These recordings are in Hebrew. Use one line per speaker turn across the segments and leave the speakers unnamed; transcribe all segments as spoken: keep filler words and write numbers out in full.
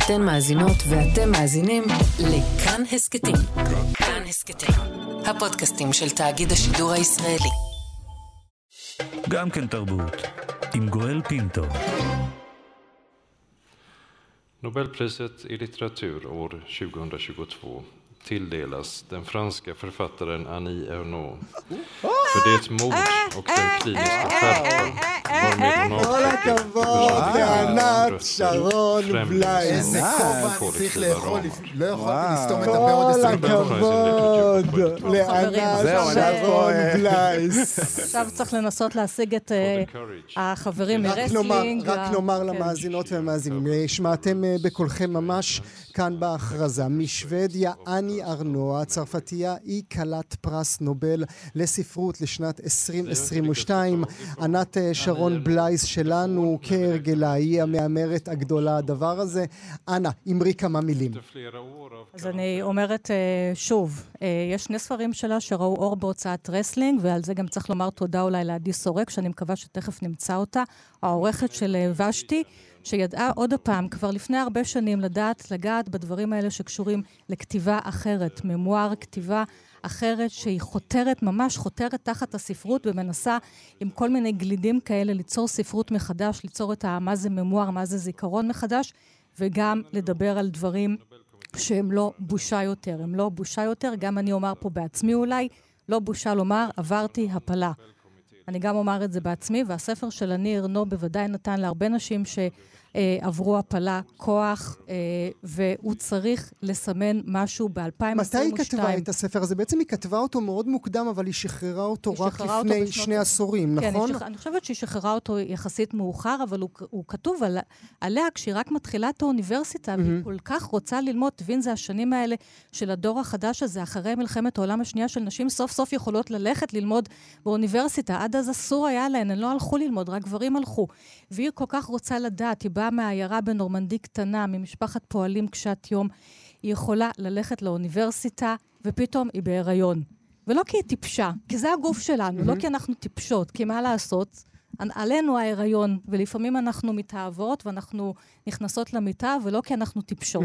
אתן מאזינות ואתם מאזינים לכאן הסקטים. כאן הסקטים, הפודקאסטים של תאגיד השידור הישראלי.
גם כן תרבות, עם גואל פינטו.
Nobelpriset i litteratur år tjugohundratjugotvå tilldelas den franska författaren Annie Ernaux för det mod och den kliniska skärpa varmed hon avslutar
שרון בלייס. איזה כובע צריך לאכול, לא יכולתי לסתום את הפה עוד עשרים דקות.
כבוד
לענת שרון בלייס.
עכשיו צריך לנסות להשיג את החברים מרסלינג.
רק נאמר למאזינות והמאזינים, שמעתם בקולכם ממש כאן בהכרזה, משוודיה אני ארנו, הצרפתייה, היא קלת פרס נובל לספרות לשנת עשרים עשרים ושתיים. ענת שרון בלייס שלנו, כהרגלה, היא המאמרת הגדולה הדבר הזה. אנה, אמרי כמה מילים.
אז אני אומרת שוב, יש שני ספרים שלה שראו אור בהוצאת רסלינג, ועל זה גם צריך לומר תודה אולי לעדי סורק, שאני מקווה שתכף נמצא אותה, העורכת של ושתי, שידעה עוד הפעם, כבר לפני הרבה שנים, לדעת, לגעת בדברים האלה שקשורים לכתיבה אחרת, ממואר, כתיבה אחרת שהיא חותרת, ממש חותרת תחת הספרות, ומנסה עם כל מיני גלידים כאלה ליצור ספרות מחדש, ליצור את מה זה ממואר, מה זה זיכרון מחדש, וגם לדבר על דברים שהם לא בושה יותר. הם לא בושה יותר, גם אני אומר פה בעצמי אולי, לא בושה לומר, עברתי הפלה. אני גם אומר את זה בעצמי, והספר של אני ארנו בוודאי נתן להרבה נשים שעברו הפלה כוח, והוא צריך לסמן משהו ב-אלפיים עשרים ושתיים.
מתי היא כתבה את הספר הזה? בעצם היא כתבה אותו מאוד מוקדם, אבל היא שחררה אותו רק לפני שני עשורים, נכון?
כן, אני חושבת שהיא שחררה אותו יחסית מאוחר, אבל הוא כתוב עליה כשהיא רק מתחילה את האוניברסיטה, והיא כל כך רוצה ללמוד, תבין, זה השנים האלה של הדור החדש הזה, אחרי מלחמת העולם השנייה של נשים, סוף סוף יכולות ללכת ללמוד באוניברסיטה. עד אז אסור היה להן, הן לא הלכו ללמוד, רק גברים הלכו. והיא כל כך רוצה לדעת, היא באה מהעיירה בנורמנדי קטנה, ממשפחת פועלים קשת יום, היא יכולה ללכת לאוניברסיטה, ופתאום היא בהיריון. ולא כי היא טיפשה, כי זה הגוף שלנו, לא כי אנחנו טיפשות, כי מה לעשות? עלינו ההיריון, ולפעמים אנחנו מתאהבות, ואנחנו נכנסות למיטה, ולא כי אנחנו טיפשות.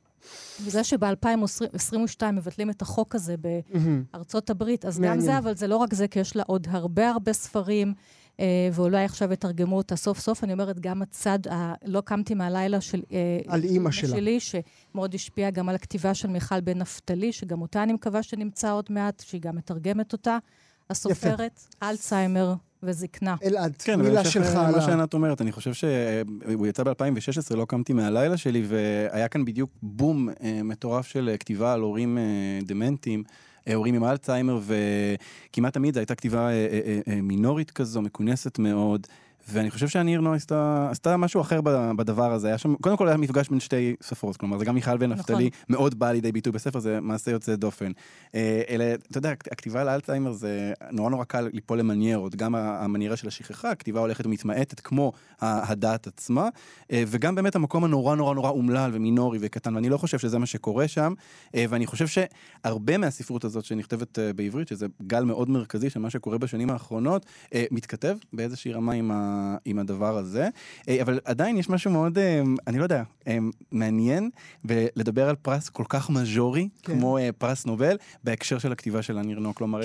וזה שב-אלפיים עשרים ושתיים מבטלים את החוק הזה בארצות הברית, אז גם זה, אבל זה לא רק זה, כי יש לה עוד הרבה הרבה ספרים, ואולי עכשיו יתרגמו אותה סוף סוף. אני אומרת, גם הצד, לא קמתי מהלילה של
על אימא שלה,
שמאוד השפיע גם על הכתיבה של מיכל בן נפתלי, שגם אותה אני מקווה שנמצא עוד מעט, שהיא גם מתרגמת אותה, הסופרת, אלצהיימר וזקנה.
אלעד,
כן,
מילה שלך.
מה שענת אומרת, אני חושב שהוא יצא ב-אלפיים ושש עשרה, לא קמתי מהלילה שלי, והיה כאן בדיוק בום מטורף של כתיבה על הורים דמנטיים, הורים עם אלצהיימר, וכמעט תמיד זו הייתה כתיבה מינורית כזו, מכונסת מאוד, ואני חושב שאני ארנו עשתה, עשתה משהו אחר בדבר הזה. היה שם, קודם כל היה מפגש בין שתי ספרות, כלומר, זה גם מיכל בן נפתלי, מאוד בא לידי ביטוי בספר, זה מעשה יוצא דופן. אלא, אתה יודע, הכתיבה על אלצהיימר זה נורא נורא קל ליפול למניירות, גם המניירה של השכחה, הכתיבה הולכת ומתמעטת כמו הדעת עצמה, וגם באמת המקום הנורא נורא נורא אומלל ומינורי וקטן, ואני לא חושב שזה מה שקורה שם, ואני חושב שהרבה מהספרות הזאת שנכתבת בעברית, שזה גל מאוד מרכזי של מה שקורה בשנים האחרונות, מתכתב באיזושהי רמה עם ה עם הדבר הזה, אבל עדיין יש משהו מאוד, אני לא יודע, מעניין, ולדבר על פרס כל כך מז'ורי, כמו פרס נובל, בהקשר של הכתיבה של אני ארנו, כלומר,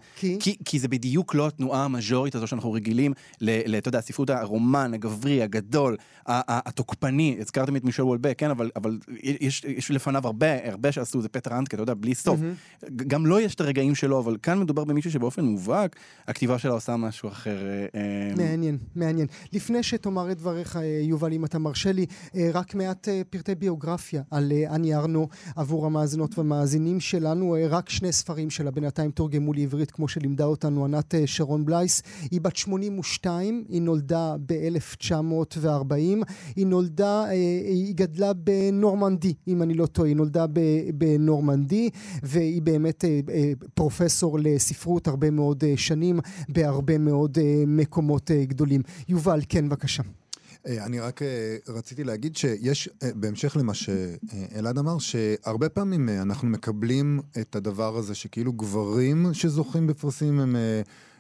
כי זה בדיוק לא התנועה המז'ורית הזו שאנחנו רגילים, אתה יודע, הספרות הרומן, הגברי, הגדול, התוקפני, הזכרתם את מישל וולבק, כן, אבל יש לפניו הרבה, הרבה שעשו, זה פטר אנטקה, אתה יודע, בלי סוף. גם לא יש את הרגעים שלו, אבל כאן מדובר במישהו שבאופן מובהק, הכתיבה שלה עושה משהו אחר.
מעניין, מעניין. לפני שתאמר את דבריך, יובל, אם אתה מרשה לי, רק מעט פרטי ביוגרפיה על אני ארנו עבור המאזינות והמאזינים שלנו, רק שני ספרים שלה בינתיים תורגמו לעברית, כמו שלימדה אותנו ענת שרון בלייס. היא בת שמונים ושתיים, היא נולדה ב-אלף תשע מאות וארבעים, היא נולדה, היא גדלה בנורמנדי, אם אני לא טועה, היא נולדה בנורמנדי, והיא באמת פרופסור לספרות הרבה מאוד שנים, בהרבה מאוד מקומות גדולים. יובל, כן, בבקשה.
אני רק רציתי להגיד שיש, בהמשך למה שאלעד אמר, שהרבה פעמים אנחנו מקבלים את הדבר הזה שכאילו גברים שזוכים בפרסים הם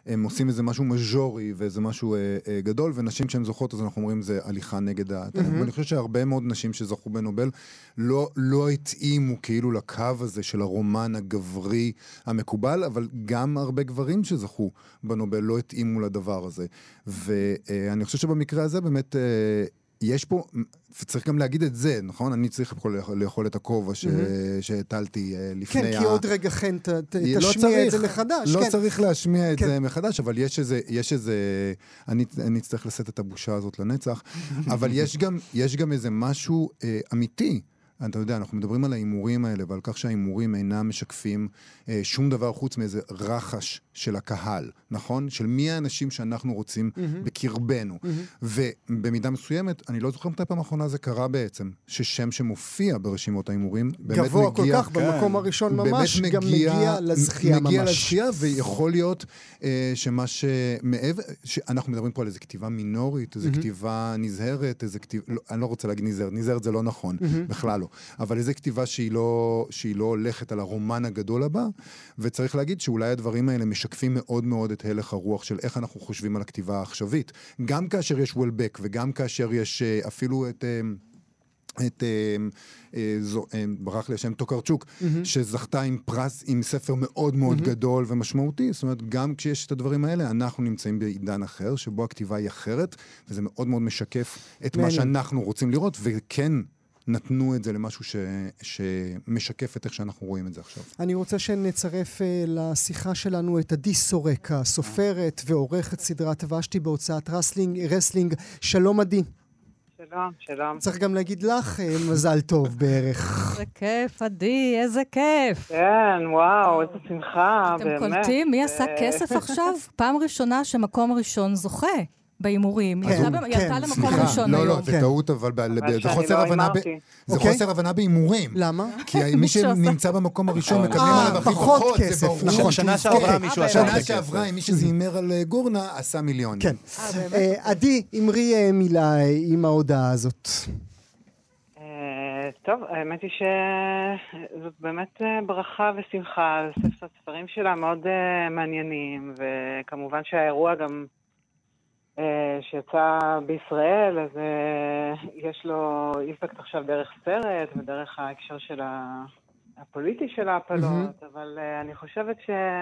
הם עושים איזה משהו מז'ורי ואיזה משהו אה, אה, גדול, ונשים שהן זוכות, אז אנחנו אומרים זה הליכה נגד ה... Mm-hmm. ואני חושב שהרבה מאוד נשים שזכו בנובל לא, לא התאימו כאילו לקו הזה של הרומן הגברי המקובל, אבל גם הרבה גברים שזכו בנובל לא התאימו לדבר הזה. ואני חושב שבמקרה הזה באמת... אה, יש פה, וצריך גם להגיד את זה, נכון? אני צריך לאכול את הכובע שהטלתי לפני...
כן, כי עוד רגע חן תשמיע את זה מחדש.
לא צריך להשמיע את זה מחדש, אבל יש איזה... אני אצטרך לשאת את הבושה הזאת לנצח, אבל יש גם איזה משהו אמיתי. אתה יודע, אנחנו מדברים על האימורים האלה, ועל כך שהאימורים אינם משקפים אה, שום דבר חוץ מאיזה רחש של הקהל, נכון? של מי האנשים שאנחנו רוצים mm-hmm. בקרבנו. Mm-hmm. ובמידה מסוימת, אני לא זוכר מתי פעם האחרונה זה קרה בעצם, ששם שמופיע ברשימות האימורים, באמת מגיע...
גבוה כל כך, כן. במקום הראשון ממש,
מגיע,
גם מגיע לזכייה
מגיע
ממש.
לזכייה, ויכול להיות אה, שמה שמעבר... שאנחנו מדברים פה על איזו כתיבה מינורית, איזו mm-hmm. כתיבה נזהרת, איזו כתיבה... לא, אני לא רוצה להגיד נזהרת, נזהרת זה לא נכון, mm-hmm. בכלל לא. אבל איזו כתיבה שהיא לא, שהיא לא הולכת על הרומן הגדול הבא, וצריך להגיד שאולי הדברים האלה משקפים מאוד מאוד את הלך הרוח של איך אנחנו חושבים על הכתיבה העכשווית. גם כאשר יש וולבק, וגם כאשר יש אפילו את... את זו, ברח לי השם טוקרצ'וק, mm-hmm. שזכתה עם פרס, עם ספר מאוד מאוד mm-hmm. גדול ומשמעותי. זאת אומרת, גם כשיש את הדברים האלה, אנחנו נמצאים בעידן אחר, שבו הכתיבה היא אחרת, וזה מאוד מאוד משקף את מה שאנחנו רוצים לראות, וכן, נתנו את זה למשהו ש... שמשקף את איך שאנחנו רואים את זה עכשיו.
אני רוצה שנצרף uh, לשיחה שלנו את עדי סורקה, סופרת ועורכת סדרת ושתי בהוצאת רסלינג, רסלינג. שלום עדי.
שלום, שלום.
צריך גם להגיד לך uh, מזל טוב בערך.
איזה כיף, עדי, איזה כיף.
כן, וואו, איזה שמחה,
אתם
באמת.
אתם קולטים? מי עשה כסף עכשיו? פעם ראשונה שמקום ראשון זוכה. באימורים. היא עלתה למקום ראשון היום.
לא, לא, זה טעות, אבל זה חוסר הבנה זה חוסר הבנה באימורים.
למה?
כי מי שנמצא במקום הראשון מקבלים עליו הכי פחות כסף.
שנה שעברה מישהו עשה
שנה שעברה, מי שזה הימר על גורנה, עשה מיליון.
כן. עדי, אמרי מילה עם ההודעה הזאת.
טוב, האמת היא שזאת באמת ברכה ושמחה. הספרים שלה מאוד מעניינים, וכמובן שהאירוע גם שיצא בישראל, אז יש לו אימפקט עכשיו דרך סרט ודרך ההקשר של הפוליטי של ההפלות, אבל אני חושבת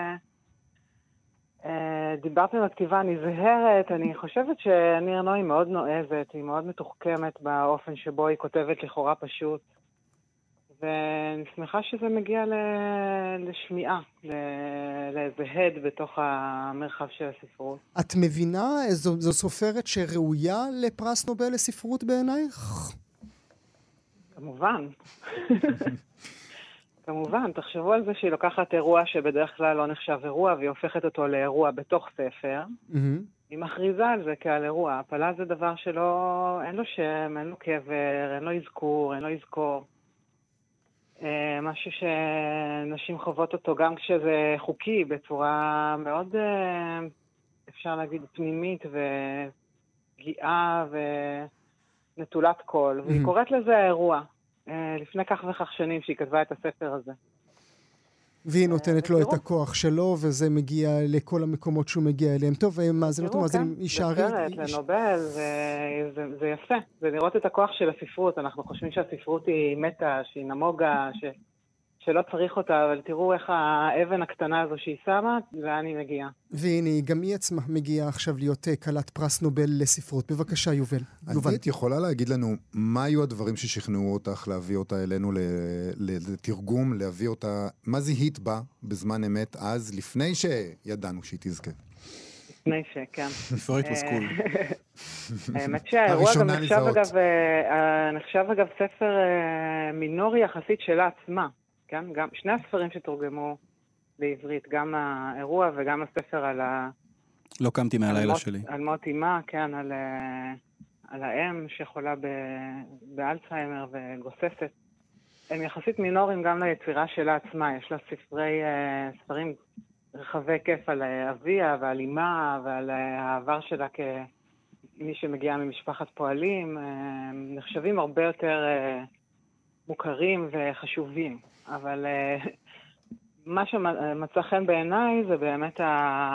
שדיברתם על הכתיבה נזהרת, אני חושבת שניר נוי מאוד נועזת, היא מאוד מתוחכמת באופן שבו היא כותבת לכאורה פשוט, ואני שמחה שזה מגיע לשמיעה, לאיזה הד בתוך המרחב של הספרות.
את מבינה, זו, זו סופרת שראויה לפרס נובל לספרות בעינייך?
כמובן. כמובן, תחשבו על זה שהיא לוקחת אירוע שבדרך כלל לא נחשב אירוע, והיא הופכת אותו לאירוע בתוך ספר. היא מכריזה על זה כעל אירוע. הפלה זה דבר שלא, אין לו שם, אין לו קבר, אין לו אזכור, אין לו אזכור. משהו שנשים חוות אותו גם כשזה חוקי, בצורה מאוד, אפשר להגיד, פנימית ופגיעה ונטולת קול. והיא קוראת לזה האירוע, לפני כך וכך שנים שהיא כתבה את הספר הזה.
והיא נותנת לו את הכוח שלו, וזה מגיע לכל המקומות שהוא מגיע אליהם. טוב, מאזינות ומאזינים, יישארי...
בסרט, לנובל, זה יפה. זה לראות את הכוח של הספרות. אנחנו חושבים שהספרות היא מתה, שהיא נמוגה, שלא צריך אותה, אבל תראו איך האבן הקטנה הזו שהיא שמה, לאן היא מגיעה.
והנה, גם היא עצמה מגיעה עכשיו להיות קלת פרס נובל לספרות. בבקשה, יובל.
אז את יכולה להגיד לנו, מה היו הדברים ששכנעו אותך להביא אותה אלינו לתרגום, להביא אותה, מה זיהית בה בזמן אמת אז, לפני שידענו שהיא תזכה?
לפני ש, כן.
Before it was cool.
האמת שהאירוע גם נחשב אגב, נחשב אגב ספר מינורי יחסית שלה עצמה. כן? גם שני הספרים שתורגמו לעברית, גם האירוע וגם הספר על ה...
לא קמתי מהלילה שלי.
על מות אימה, כן, על, על האם שחולה ב, באלצהיימר וגוססת. הם יחסית מינוריים גם ליצירה שלה עצמה. יש לה ספרי, ספרים רחבי כיף על אביה ועל אימה ועל העבר שלה כמי שמגיעה ממשפחת פועלים. נחשבים הרבה יותר מוכרים וחשובים. אבל uh, מה שמצא חן בעיניי זה באמת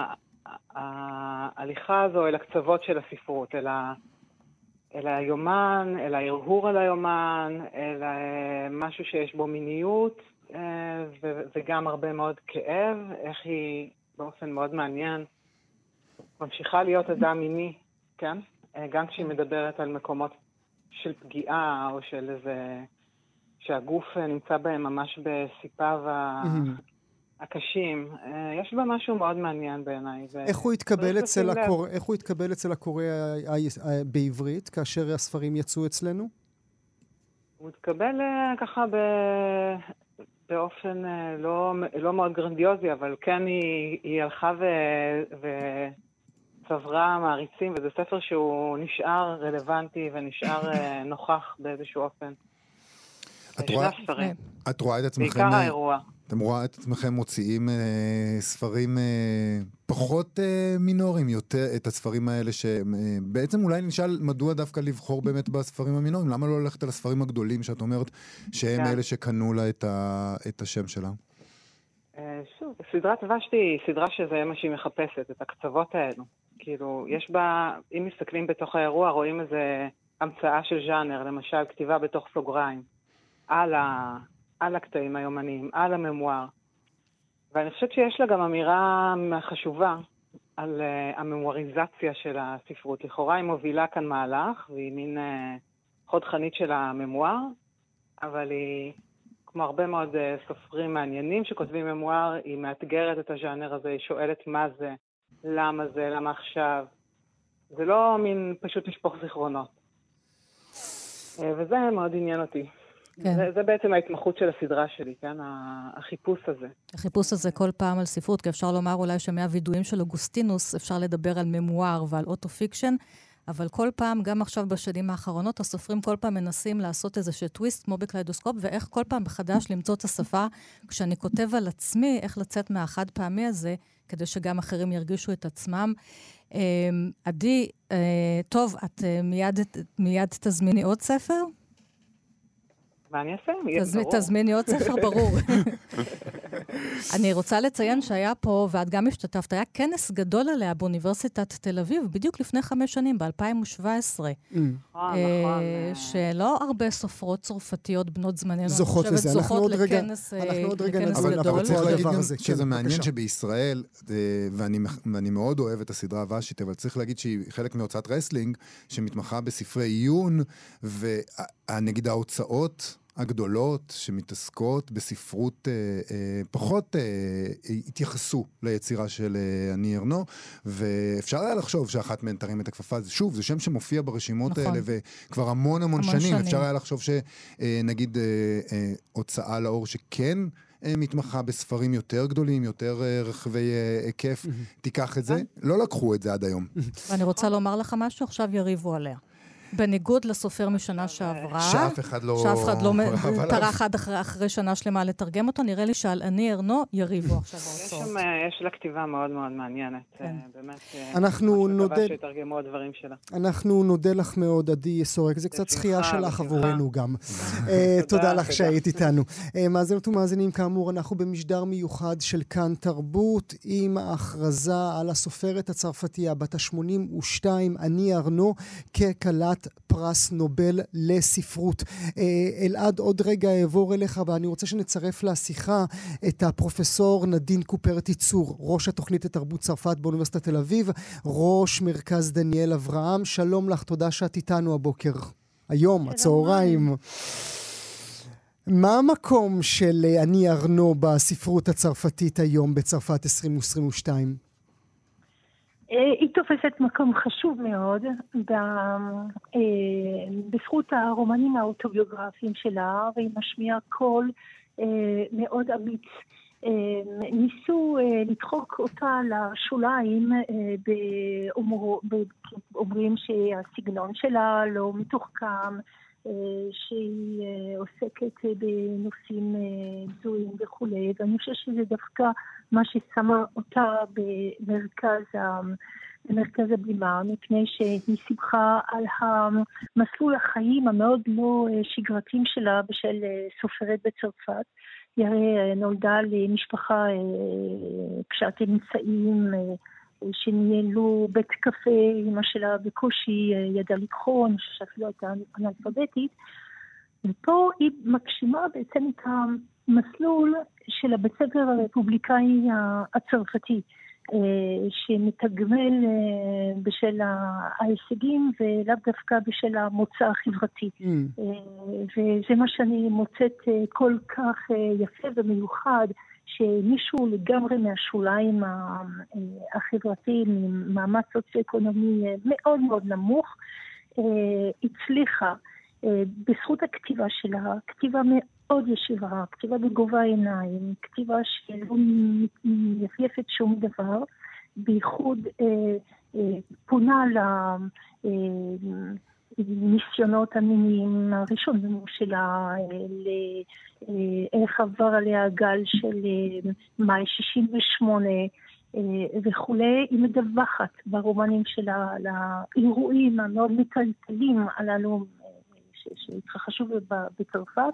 ההליכה הזו אל הקצוות של הספרות, אל, ה, אל היומן, אל ההרהור על היומן, אל משהו שיש בו מיניות, ו, וגם הרבה מאוד כאב, איך היא באופן מאוד מעניין ממשיכה להיות אדם מיני, כן? גם כשהיא מדברת על מקומות של פגיעה, או של איזה, שהגוף נמצא בהם ממש בסיפיו הקשים. יש בה משהו מאוד מעניין בעיניי.
איך הוא התקבל אצל הקורא, איך הוא התקבל אצל הקורא בעברית, כאשר הספרים יצאו אצלנו?
הוא התקבל ככה ב... באופן לא, לא מאוד גרנדיוזי, אבל כן היא, היא הלכה ו... ו... צברה מעריצים, וזה ספר שהוא נשאר רלוונטי ונשאר נוכח באיזשהו אופן.
את רואה, את רואה את עצמכם,
בעיקר האירוע.
אתם רואה את עצמכם מוציאים אה, ספרים אה, פחות אה, מינוריים, יותר את הספרים האלה שבעצם אולי נשאל מדוע דווקא לבחור באמת בספרים המינוריים, למה לא ללכת על הספרים הגדולים שאת אומרת שהם אלה שקנו לה את, ה, את השם שלה?
שוב, סדרת ושתי היא סדרה שזה מה שהיא מחפשת, את הקצוות האלו. כאילו, יש בה, אם מסתכלים בתוך האירוע, רואים איזה המצאה של ז'אנר, למשל, כתיבה בתוך סוגריים, על, ה, על הקטעים היומניים, על הממואר. ואני חושבת שיש לה גם אמירה חשובה על uh, הממואריזציה של הספרות. לכאורה היא מובילה כאן מהלך, והיא מין uh, חוד חנית של הממואר, אבל היא... כמו הרבה מאוד סופרים מעניינים שכותבים ממואר, היא מאתגרת את הז'אנר הזה, היא שואלת מה זה, למה זה, למה עכשיו. זה לא מין פשוט לשפוך זיכרונות. וזה מאוד עניין אותי. כן. זה, זה בעצם ההתמחות של הסדרה שלי, כן? החיפוש הזה.
החיפוש הזה כל פעם על ספרות, כי אפשר לומר אולי שמהווידויים של אוגוסטינוס אפשר לדבר על ממואר ועל אוטו-פיקשן, אבל כל פעם, גם עכשיו בשנים האחרונות, הסופרים כל פעם מנסים לעשות איזשהו טוויסט, כמו בקליידוסקופ, ואיך כל פעם מחדש למצוא את השפה, כשאני כותב על עצמי, איך לצאת מהחד פעמי הזה, כדי שגם אחרים ירגישו את עצמם. עדי, טוב, את מיד, מיד תזמיני עוד ספר?
מה אני אעשה?
תזמיני עוד ספר, ברור. אני רוצה לציין שהיה פה, ואת גם השתתפת, היה כנס גדול עליה באוניברסיטת תל אביב, בדיוק לפני חמש שנים, ב-אלפיים שבע עשרה.
נכון, נכון.
שלא הרבה סופרות צרפתיות בנות זמננו.
זוכות לזה.
זוכות לכנס גדול.
אבל צריך להגיד גם שזה מעניין שבישראל, ואני מאוד אוהב את הסדרה הוושית, אבל צריך להגיד שהיא חלק מהוצאת רסלינג, שמתמחה בספרי עיון, ונגיד ההוצאות הגדולות שמתעסקות בספרות אה, אה, פחות אה, התייחסו ליצירה של אה, אני ארנו, ואפשר היה לחשוב שאחת מהן תרים את הכפפה. שוב, זה שם שמופיע ברשימות נכון. האלה, וכבר המון המון שנים. שנים. אפשר היה לחשוב שנגיד אה, אה, הוצאה לאור שכן אה, מתמחה בספרים יותר גדולים, יותר אה, רחבי אה, היקף, mm-hmm. תיקח את זה. לא לקחו את זה עד היום.
ואני רוצה לומר לך משהו, עכשיו יריבו עליה. בניגוד לסופר משנה שעברה,
שאף אחד לא...
שאף אחד לא טרח עד אחרי, אחרי שנה שלמה לתרגם אותו, נראה לי שעל אני ארנו יריבו עכשיו ההוצאות.
יש, יש לה כתיבה מאוד מאוד מעניינת, כן. באמת,
אנחנו נודה...
שיתרגמו עוד דברים שלה.
אנחנו נודה לך מאוד, עדי סורק, זה קצת זכייה שלך עבורנו גם. תודה לך שהיית איתנו. מאזינות ומאזינים, כאמור, אנחנו במשדר מיוחד של כאן תרבות, עם ההכרזה על הסופרת הצרפתייה בת ה-שמונים ושתיים, אני ארנו, כקלת פרס נובל לספרות. אלעד, עוד רגע אעבור אליך, ואני רוצה שנצרף לשיחה את הפרופסור נדין קופרטי-צור, ראש התוכנית לתרבות צרפת באוניברסיטת תל אביב, ראש מרכז דניאל אברהם. שלום לך, תודה שאת איתנו הבוקר. היום, הצהריים. מה המקום של אני ארנו בספרות הצרפתית היום בצרפת עשרים עשרים ושתיים?
היא תופסת מקום חשוב מאוד בזכות הרומנים האוטוביוגרפיים שלה, והיא משמיעה קול מאוד אמיץ. ניסו לדחוק אותה לשוליים, אומרים שהסגנון שלה לא מתוחכם, שהיא עוסקת בנושאים בזויים וכולי, ואני חושבת שזה דווקא מה ששמה אותה במרכז, במרכז הבלימה, מפני שהיא סיפחה על המסלול החיים המאוד לא שגרתיים שלה בשל סופרת בצרפת. היא הרי נולדה למשפחה קשת אמצעים, שניהלו בית קפה, אמא שלה בקושי ידעה לקרוא, אני חושבת שאפילו הייתה אנאלפביתית, ופה היא מגשימה בעצם את המסלול של הבית ספר הרפובליקאי הצרפתי, שמתגמל בשל ההישגים ולאו דווקא בשל המוצא החברתי. Mm. וזה מה שאני מוצאת כל כך יפה ומיוחד, שמישהו לגמרי מהשוליים החברתיים, ממעמד סוציו-אקונומי מאוד מאוד נמוך, הצליחה בזכות הכתיבה שלה, כתיבה מאוד ישירה, כתיבה בגובה העיניים, כתיבה שלא מייפייפת שום דבר, בייחוד אה, אה, פונה לניסיונות המיניים הראשונים שלה, לאיך עבר עליה הגל של מאי שישים ושמונה וכולי. היא מדווחת ברומנים שלה לאירועים המאוד מטלטלים הללו שהתרחשו בצרפת,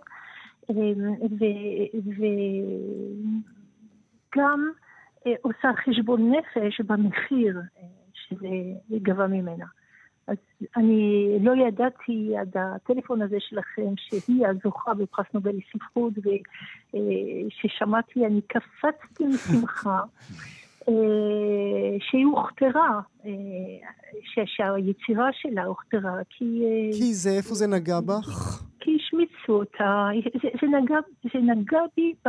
וגם עושה חשבון נפש במחיר שזה גבה ממנה. אז אני לא ידעתי עד הטלפון הזה שלכם שהיא הזוכה בפרס נובל לספרות, וששמעתי אני קפצתי משמחה שהיא הוכתרה, שהיצירה שלה הוכתרה, כי...
כי זה, איפה זה נגע בך?
כי השמיצו אותה, זה, זה, נגע, זה נגע בי ב,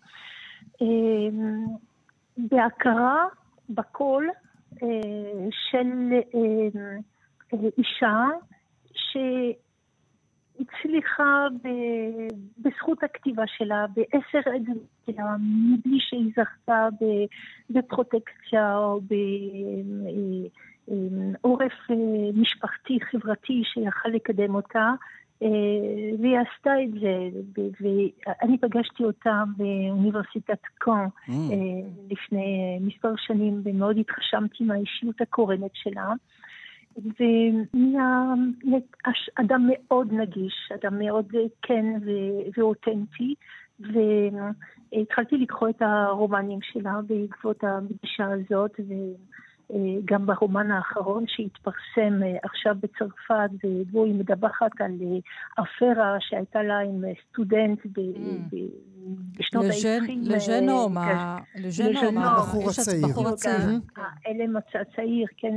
בהכרה בקול של אישה שהצליחה בזכות הכתיבה שלה, בעשר עדות שלה, מבלי שהיא זכתה בפרוטקציה או בעורף משפחתי חברתי שיכל לקדם אותה, והיא עשתה את זה, ואני פגשתי אותה באוניברסיטת קאן לפני מספר שנים, ומאוד התחשמתי מהאישיות הקורנת שלה, ואדם מאוד נגיש, אדם מאוד כן ואותנטי, והתחלתי לקרוא את הרומנים שלה בעקבות הפגישה הזאת, וגם ברומן האחרון שהתפרסם עכשיו בצרפת, ובו היא מדווחת על אפרה שהייתה לה עם סטודנט בשנות ה-עשרים.
לז'נום,
הבחור הצעיר.
אלם הצעיר, כן,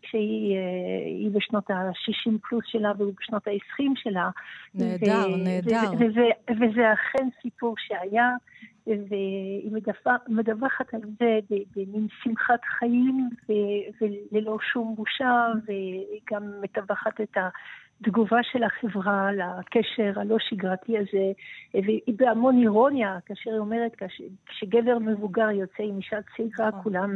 שהיא בשנות ה-שישים פלוס שלה והוא בשנות ה-עשרים שלה.
נהדר, נהדר.
וזה אכן סיפור שהיה, והיא מדווחת על זה במין שמחת חיים וללא שום בושה, וגם מדווחת את התגובה של החברה לקשר הלא שגרתי הזה, והיא בהמון אירוניה, כאשר היא אומרת, כשגבר מבוגר יוצא עם אישה צעירה, כולם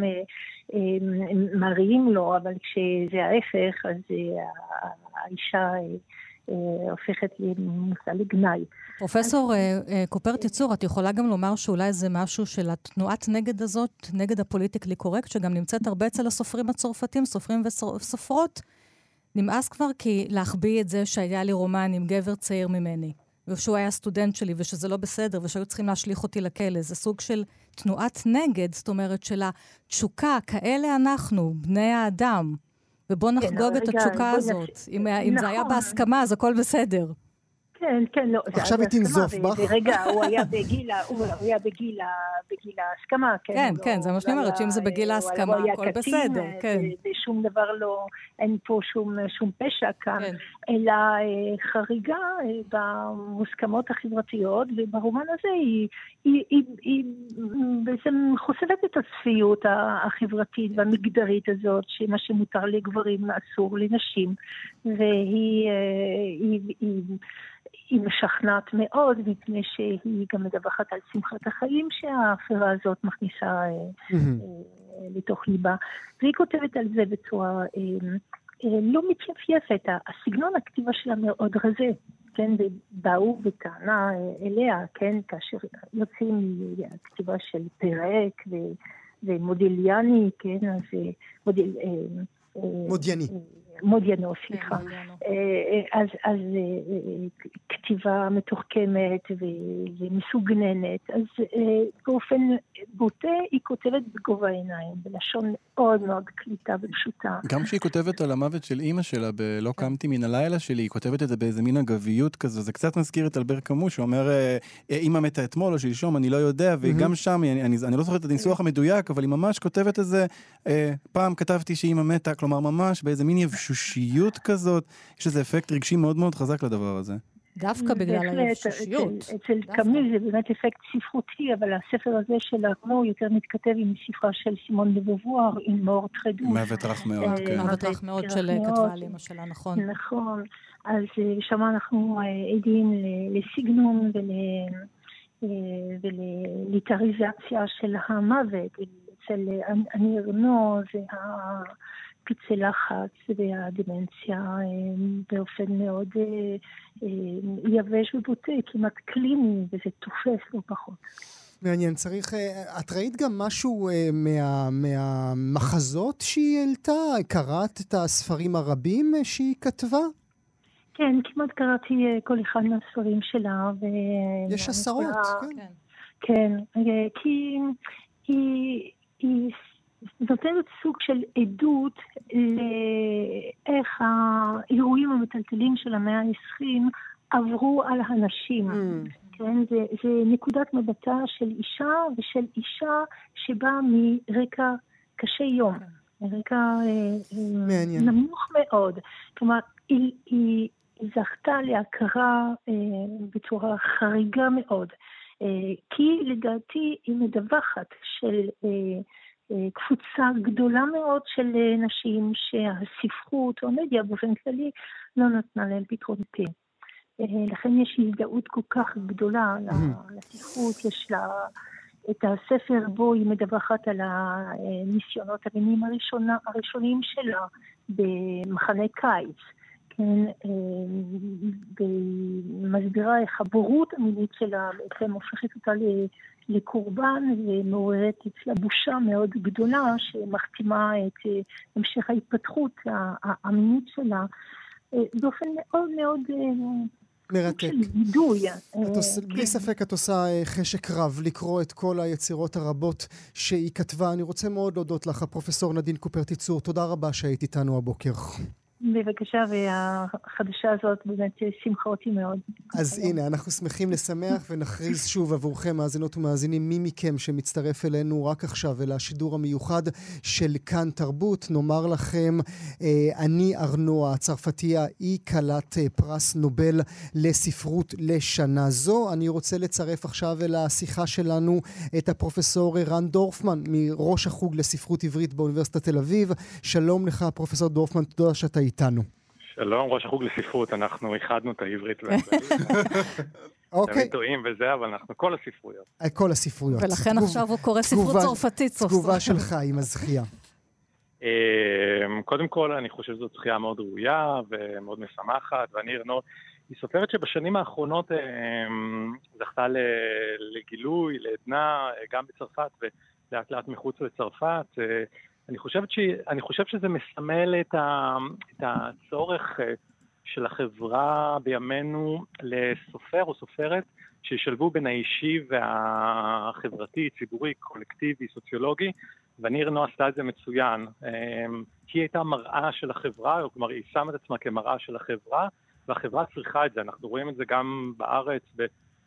מראים לו, אבל כשזה ההפך, אז האישה הופכת למושא לגנאי.
פרופסור קופרט יצור, את יכולה גם לומר שאולי זה משהו של התנועת נגד הזאת, נגד הפוליטיקלי קורקט, שגם נמצאת הרבה אצל הסופרים הצרפתים, סופרים וסופרות. נמאס כבר כי להחביא את זה שהיה לי רומן עם גבר צעיר ממני, ושהוא היה סטודנט שלי, ושזה לא בסדר, ושהיו צריכים להשליך אותי לכלא. זה סוג של תנועת נגד, זאת אומרת, של התשוקה, כאלה אנחנו, בני האדם. ובוא נחגוג את התשוקה הזאת. אם זה היה בהסכמה, אז הכל בסדר.
כן, כן, לא.
עכשיו היא תנזוף בך.
ורגע, הוא היה בגיל, הוא היה בגיל, בגיל ההסכמה, כן.
כן, כן, זה מה שאני אומרת, שאם זה בגיל ההסכמה, הכל בסדר, כן.
ושום דבר לא, אין פה שום פשע כאן, אלא חריגה במוסכמות החברתיות, וברומן הזה היא בעצם חושפת את הצפיות החברתית והמגדרית הזאת, שמה שמותר לגברים אסור לנשים, והיא היא משכנעת מאוד, מפני שהיא גם מדווחת על שמחת החיים שהאפרה הזאת מכניסה לתוך ליבה. והיא כותבת על זה בצורה לא מתייפייפת. הסגנון הכתיבה שלה מאוד רזה, כן, ובאו בטענה אליה, כן, כאשר יוצאים מהכתיבה של פרק ומודיליאני, כן, אז מודיל...
מודיאני.
מודיאנו, סליחה. אז, אז כתיבה מתוחכמת ומסוגננת. אז באופן בוטה, היא כותבת בגובה העיניים, בלשון מאוד מאוד קליטה ופשוטה.
גם כשהיא כותבת על המוות של אימא שלה, ב"לא קמתי מן הלילה שלי", היא כותבת את זה באיזה מין אגביות כזו, זה קצת מזכיר את אלבר קאמו, שאומר, אימא מתה אתמול או שלשום, אני לא יודע, וגם שם, אני, אני, אני לא זוכרת את הניסוח המדויק, אבל היא ממש כותבת את זה, פעם כתבתי שאימא מתה, כלומר ממש באיזה מין יבשושיות כזאת, יש איזה אפקט רגשי מאוד מאוד חזק לדבר הזה.
דווקא בגלל היבשושיות.
אצל קאמי זה באמת אפקט ספרותי, אבל הספר הזה של ארנו יותר מתכתב עם ספרה של סימון דה בובואר, עם מורט טרדוש.
מוות רך מאוד, כן.
מוות רך מאוד של כתבה על אמא שלה, נכון.
נכון. אז שם אנחנו עדים לסגנון ולליטריזציה של המוות. אצל אני ארנו זה פצעי לחץ והדמנציה באופן מאוד יבש ובוטה, כמעט קליני, וזה תופס לא פחות.
מעניין, צריך, את ראית גם משהו מה, מהמחזות שהיא העלתה? קראת את הספרים הרבים שהיא כתבה?
כן, כמעט קראתי כל אחד מהספרים שלה. ו...
יש עשרות,
יכולה...
כן.
כן, כי היא... היא... נותנת סוג של עדות לאיך האירועים המטלטלים של המאה ה-עשרים עברו על האנשים. Mm. כן, זה, זה נקודת מבטה של אישה ושל אישה שבאה מרקע קשה יום, מרקע
מעניין.
נמוך מאוד. כלומר, היא, היא זכתה להכרה אה, בצורה חריגה מאוד, אה, כי לדעתי היא מדווחת של... אה, קבוצה גדולה מאוד של נשים שהספרות או המדיה באופן כללי לא נתנה להם פתרונתי. לכן יש הזדהות כל כך גדולה לספרות, יש לה את הספר בו היא מדווחת על הניסיונות המיניים הראשונים שלה במחנה קיץ. כן, ומסבירה איך הבורות המינית שלה בעצם הופכת אותה לקורבן ומעוררת אצלה בושה מאוד גדולה שמחתימה את המשך ההתפתחות המינית שלה באופן מאוד מאוד
מרתק.
וידוי.
בלי ספק את עושה חשק רב לקרוא את כל היצירות הרבות שהיא כתבה. אני רוצה מאוד להודות לך, הפרופסור נדין קופרטיצור. תודה רבה שהיית איתנו הבוקר.
בבקשה, והחדשה הזאת באמת שמחה אותי מאוד.
אז הנה, אנחנו שמחים לשמח ונכריז שוב עבורכם, מאזינות ומאזינים, מי מכם שמצטרף אלינו רק עכשיו, אל השידור המיוחד של כאן תרבות. נאמר לכם, אני ארנו הצרפתייה, היא קלת פרס נובל לספרות לשנה זו. אני רוצה לצרף עכשיו אל השיחה שלנו את הפרופסור ערן דורפמן, מראש החוג לספרות עברית באוניברסיטת תל אביב. שלום לך, פרופסור דורפמן, תודה שאתה איתנו.
שלום, ראש החוג לספרות, אנחנו איחדנו את העברית והאנגלית.
אוקיי.
תמיד טועים וזה, אבל אנחנו כל הספרויות.
כל הספרויות.
ולכן עכשיו הוא קורא ספרות צרפתית סוף סוף.
תגובה שלך עם הזכייה.
קודם כל, אני חושב שזו זכייה מאוד ראויה ומאוד משמחת, ואני ארנו, היא סופרת שבשנים האחרונות זכתה לגילוי, לעדנה, גם בצרפת ולאט לאט מחוץ לצרפת. אני חושבת ש... אני חושב שזה מסמל את, ה... את הצורך של החברה בימינו לסופר או סופרת שישלבו בין האישי והחברתי, ציבורי, קולקטיבי, סוציולוגי, ואני ארנו עשתה את זה מצוין. היא הייתה מראה של החברה, כלומר היא שמה את עצמה כמראה של החברה, והחברה צריכה את זה. אנחנו רואים את זה גם בארץ, ב...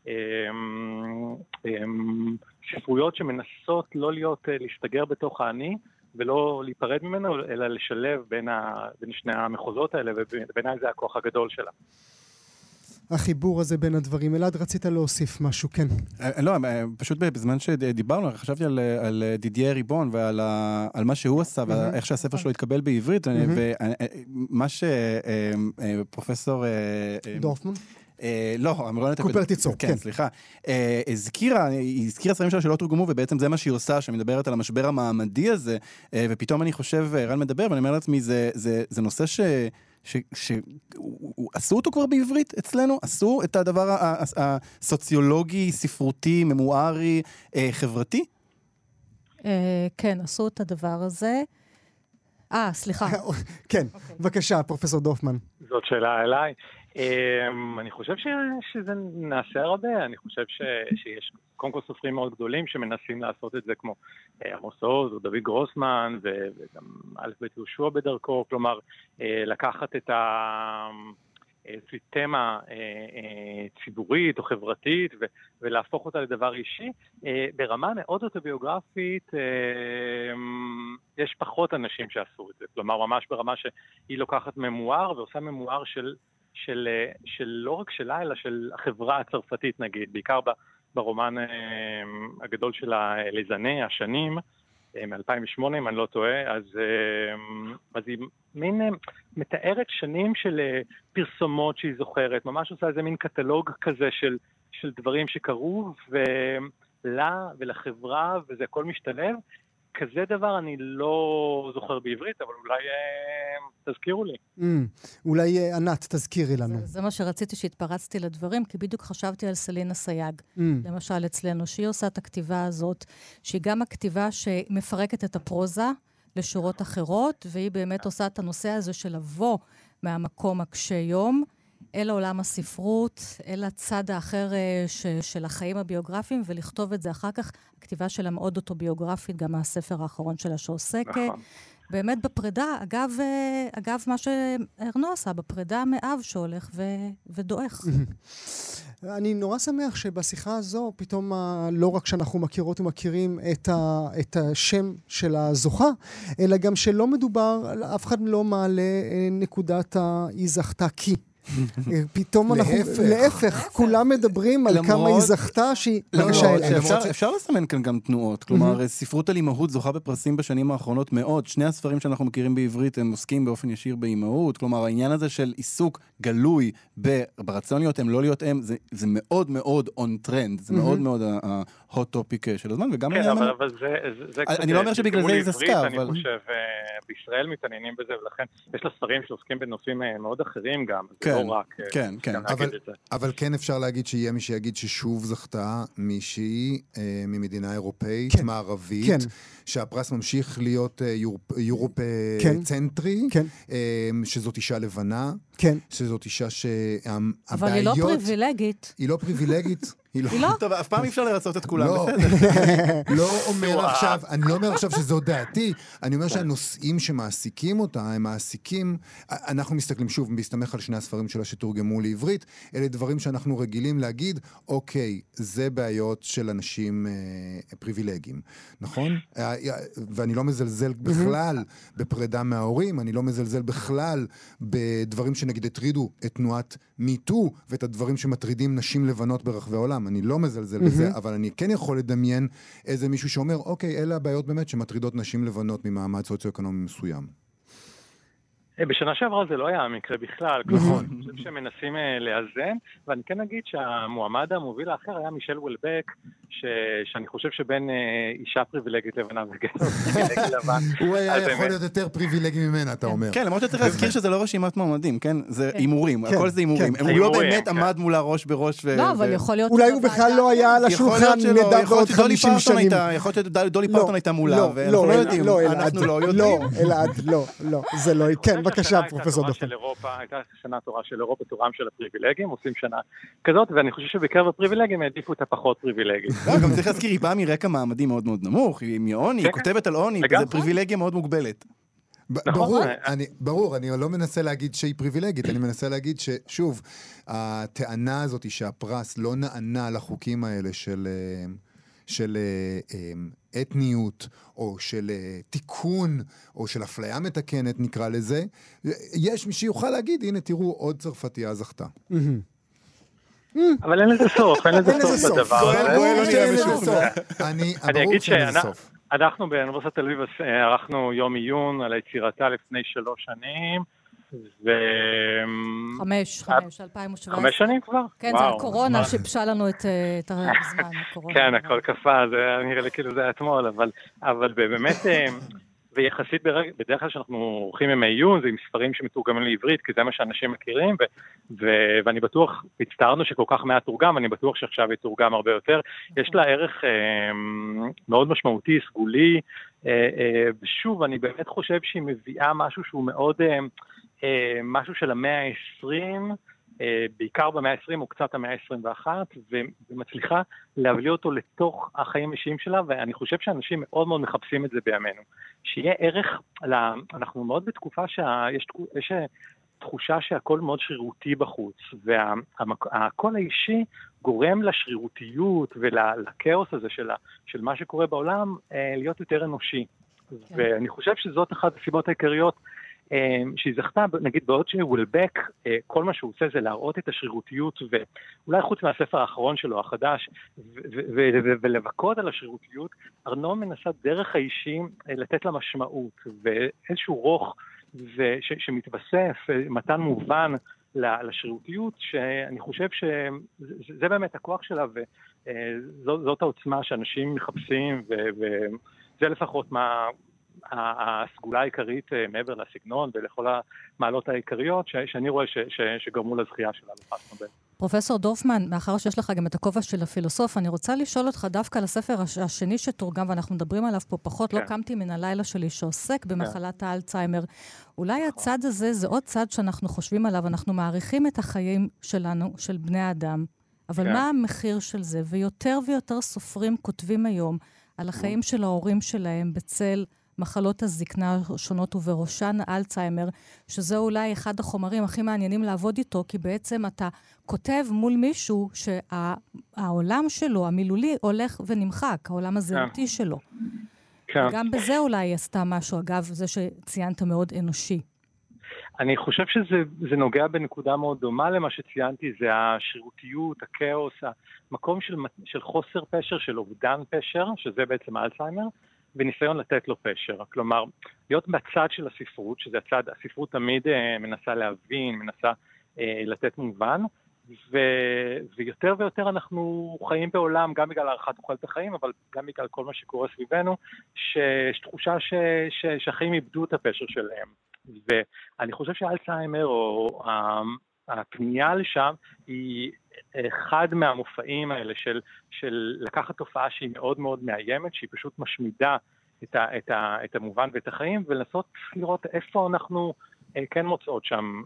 ספרויות שמנסות לא להיות, להשתגר בתוך האני, ולא להיפרד ממנו, אלא לשלב בין, ה... בין שני המחוזות האלה, ובעיניי זה הכוח הגדול שלה.
החיבור הזה בין הדברים. אלעד, רצית להוסיף משהו, כן.
לא, פשוט בזמן שדיברנו, חשבתי על, על דידייה ריבון ועל ה, על מה שהוא עשה, ואיך שהספר שלו התקבל בעברית, ומה שפרופסור...
דורפמן?
לא, המרואיינת...
קופרטיצור, כן.
סליחה. הזכירה, היא הזכירה ספרים שלה שלא תורגמו, ובעצם זה מה שהיא עושה, שמדברת על המשבר המעמדי הזה, ופתאום אני חושב, רן מדבר, ואני אומר לעצמי, זה נושא ש... שעשו אותו כבר בעברית אצלנו? עשו את הדבר הסוציולוגי, ספרותי, ממוארי, חברתי?
כן, עשו את הדבר הזה. אה, סליחה.
כן, בבקשה, פרופסור דופמן.
זאת שאלה אליי. אני חושב שזה נעשה הרבה, אני חושב שיש קודם כל סופרים מאוד גדולים שמנסים לעשות את זה, כמו עמוס עוז או דוד גרוסמן, וגם א' ב' יהושע בדרכו, כלומר, לקחת את איזושהי תמה ציבורית או חברתית ולהפוך אותה לדבר אישי. ברמה מאוד אוטוביוגרפית יש פחות אנשים שעשו את זה, כלומר ממש ברמה שהיא לוקחת ממואר ועושה ממואר של של, של לא רק שלה, אלא של החברה הצרפתית נגיד, בעיקר ברומן הגדול של ליזנה, השנים, מ-אלפיים ושמונה, אם אני לא טועה, אז, אז היא מין מתארת שנים של פרסומות שהיא זוכרת, ממש עושה איזה מין קטלוג כזה של, של דברים שקרו, ולה ולחברה, וזה הכל משתלב. כזה דבר אני לא זוכר בעברית, אבל אולי אה, תזכירו לי.
Mm, אולי אה, ענת, תזכירי לנו.
זה, זה מה שרציתי שהתפרצתי לדברים, כי בדיוק חשבתי על סלינה סייג, mm. למשל אצלנו, שהיא עושה את הכתיבה הזאת, שהיא גם הכתיבה שמפרקת את הפרוזה לשורות אחרות, והיא באמת עושה את הנושא הזה של לבוא מהמקום הקשה יום, אל עולם הספרות, אל הצד האחר ש, של החיים הביוגרפיים, ולכתוב את זה אחר כך. הכתיבה שלה מאוד אוטוביוגרפית, גם הספר האחרון שלה שעוסק. נכון. באמת בפרידה, אגב, אגב מה שארנו עשה, בפרידה מאב שהולך ו, ודועך.
אני נורא שמח שבשיחה הזו, פתאום לא רק שאנחנו מכירות ומכירים את, ה, את השם של הזוכה, אלא גם שלא מדובר, אף אחד לא מעלה נקודת היא זכתה כי. פתאום אנחנו, להפך, כולם מדברים על כמה היא זכתה שהיא...
אפשר לסמן כאן גם תנועות, כלומר, ספרות על אימהות זוכה בפרסים בשנים האחרונות מאוד, שני הספרים שאנחנו מכירים בעברית הם עוסקים באופן ישיר באימהות, כלומר, העניין הזה של עיסוק גלוי ברצון להיות הם לא להיות הם, זה מאוד מאוד on trend, זה מאוד מאוד ה-hot topic של הזמן, וגם...
כן, אבל זה...
אני לא אומר שבגלל זה זה זכר, אבל...
אני חושב, בישראל מתעניינים בזה, ולכן יש לה ספרים שעוסקים בנושאים מאוד אחרים גם, לא רק,
כן, כן. אבל, אבל כן אפשר להגיד שיהיה מי שיגיד ששוב זכתה מישהי אה, ממדינה אירופאית, כן. מערבית, כן. שהפרס ממשיך להיות אה, יורופ, יורופ כן. צנטרי, כן. אה, שזאת אישה לבנה, כן. שזאת אישה שהבעיות...
אבל היא לא פריבילגית.
היא לא פריבילגית.
היא לא?
טוב, אף פעם אי אפשר לרצות את כולם, בסדר.
לא אומר עכשיו, אני לא אומר עכשיו שזו דעתי, אני אומר שהנושאים שמעסיקים אותה, הם מעסיקים, אנחנו מסתכלים שוב, מסתמך על שני הספרים שלה שתורגמו לעברית, אלה דברים שאנחנו רגילים להגיד, אוקיי, זה בעיות של אנשים פריבילגיים, נכון? ואני לא מזלזל בכלל בפרידה מההורים, אני לא מזלזל בכלל בדברים שנגיד הטרידו את תנועת מיטו, ואת הדברים שמטרידים נשים לבנות ברחבי העולם. אני לא מזלזל בזה, אבל אני כן יכול לדמיין איזה מישהו שאומר, אוקיי, אלה הבעיות באמת שמטרידות נשים לבנות ממעמד סוציו-אקונומי מסוים.
בשנה שעברה זה לא היה המקרה בכלל. נכון. אני חושב שמנסים לאזן, ואני כן אגיד שהמועמד המוביל האחר היה מישל וולבק, שאני חושב שבין אישה פריבילגית לבנה וגבר פריבילגי לבן.
הוא היה יכול להיות יותר פריבילגי ממנה, אתה אומר.
כן, למרות שצריך להזכיר שזה לא רשימת מועמדים, כן? זה אימורים, הכל זה אימורים. הוא לא באמת עמד מולה ראש בראש.
לא, אבל יכול להיות...
אולי הוא בכלל לא היה על השולחן נדע בעוד חמישים שנים.
יכול להיות שדולי פרטון הייתה מולה, ואנחנו לא יודעים. אנחנו לא יודעים.
לא, אלעד, לא, לא. זה לא... כן, בבקשה, פרופסור דופן.
הייתה שנה תורה של אירופה, תורם של הפריבילגים, עושים שנה כזאת, ואני חושב שבקרב הפריבילגים העדיפו את הפחות פריבילגים.
גם צריך להזכיר, היא באה מרקע מעמדי מאוד מאוד נמוך, היא מעוני, היא כותבת על עוני, וזו פריבילגיה מאוד מוגבלת.
ברור, אני, ברור, אני לא מנסה להגיד שהיא פריבילגית, אני מנסה להגיד ששוב, הטענה הזאת היא שהפרס לא נענה לחוקים האלה של... של אתניות, או של תיקון, או של אפליה מתקנת, נקרא לזה, יש מי שיוכל להגיד, הנה תראו, עוד צרפתיה זכתה.
אבל אין לזה סוף, אין לזה סוף בדבר.
אני אגיד
שאנחנו באוניברסיטת תל אביב ערכנו יום עיון על יצירתה לפני שלוש שנים, ו...
חמש, חמש, אלפיים ושבע עשרה.
חמש שנים כבר?
כן, זה הקורונה שבשה לנו את הזמן.
כן, הכל קפה, זה נראה לי כאילו זה היה אתמול, אבל באמת ויחסית בדרך כלל שאנחנו עורכים ימי עיון, זה עם ספרים שמתורגמים לעברית, כי זה מה שאנשים מכירים, ו- ו- ואני בטוח, הצטערנו שכל כך מעט תורגם, אני בטוח שעכשיו יתורגם הרבה יותר. יש לה ערך אה, מאוד משמעותי, סגולי, אה, אה, ושוב, אני באמת חושב שהיא מביאה משהו שהוא מאוד, אה, אה, משהו של המאה ה-עשרים, בעיקר במאה ה-עשרים או קצת המאה ה-עשרים ואחת, ומצליחה להביא אותו לתוך החיים האישיים שלה, ואני חושב שאנשים מאוד מאוד מחפשים את זה בימינו. שיהיה ערך, לה, אנחנו מאוד בתקופה שיש יש תחושה שהכל מאוד שרירותי בחוץ, והקול האישי גורם לשרירותיות ולכאוס הזה של, של מה שקורה בעולם להיות יותר אנושי. כן. ואני חושב שזאת אחת הסיבות העיקריות, שהיא זכתה, נגיד בעוד שוולבק, כל מה שהוא עושה זה להראות את השרירותיות, ואולי חוץ מהספר האחרון שלו, החדש, ולבקוד על השרירותיות, ארנו מנסה דרך האישים לתת לה משמעות, ואיזשהו רוח שמתווסף, מתן מובן לשרירותיות, שאני חושב שזה באמת הכוח שלה, וזאת העוצמה שאנשים מחפשים, וזה לפחות מה... הסגולה העיקרית מעבר לסגנון ולכל המעלות העיקריות שאני רואה שגרמו לזכייה שלה בפרס נובל.
פרופסור דורפמן, מאחר שיש לך גם את הכובע של הפילוסוף, אני רוצה לשאול אותך דווקא על הספר השני שתורגם, ואנחנו מדברים עליו פה פחות, לא קמתי מן הלילה שלי, שעוסק במחלת האלצהיימר. אולי הצד הזה זה עוד צד שאנחנו חושבים עליו, אנחנו מעריכים את החיים שלנו, של בני האדם, אבל מה המחיר של זה? ויותר ויותר סופרים כותבים היום על החיים של ההורים שלהם בצל מחלות הזקנה שונות ובראשן אלצהיימר, שזה אולי אחד החומרים הכי מעניינים לעבוד איתו, כי בעצם אתה כותב מול מישהו שהעולם שלו, המילולי, הולך ונמחק, העולם הזהותי שלו.
כן.
גם בזה אולי עשתה משהו, אגב, זה שציינת מאוד אנושי.
אני חושב שזה נוגע בנקודה מאוד דומה למה שציינתי, זה השרירותיות, הכאוס, המקום של, של חוסר פשר, של אובדן פשר, שזה בעצם אלצהיימר, וניסיון לתת לו פשר. כלומר, להיות בצד של הספרות, שזה הצד, הספרות תמיד אה, מנסה להבין, מנסה אה, לתת מובן, ו, ויותר ויותר אנחנו חיים בעולם, גם בגלל הערכת תוחלת החיים, אבל גם בגלל כל מה שקורה סביבנו, שיש תחושה ש, ש, שהחיים איבדו את הפשר שלהם. ואני חושב שאלצהיימר, או הפנייה לשם, היא אחד מהמופעים האלה של, של לקחת תופעה שהיא מאוד מאוד מאיימת, שהיא פשוט משמידה את, ה, את, ה, את המובן ואת החיים, ולנסות לראות איפה אנחנו כן מוצאות שם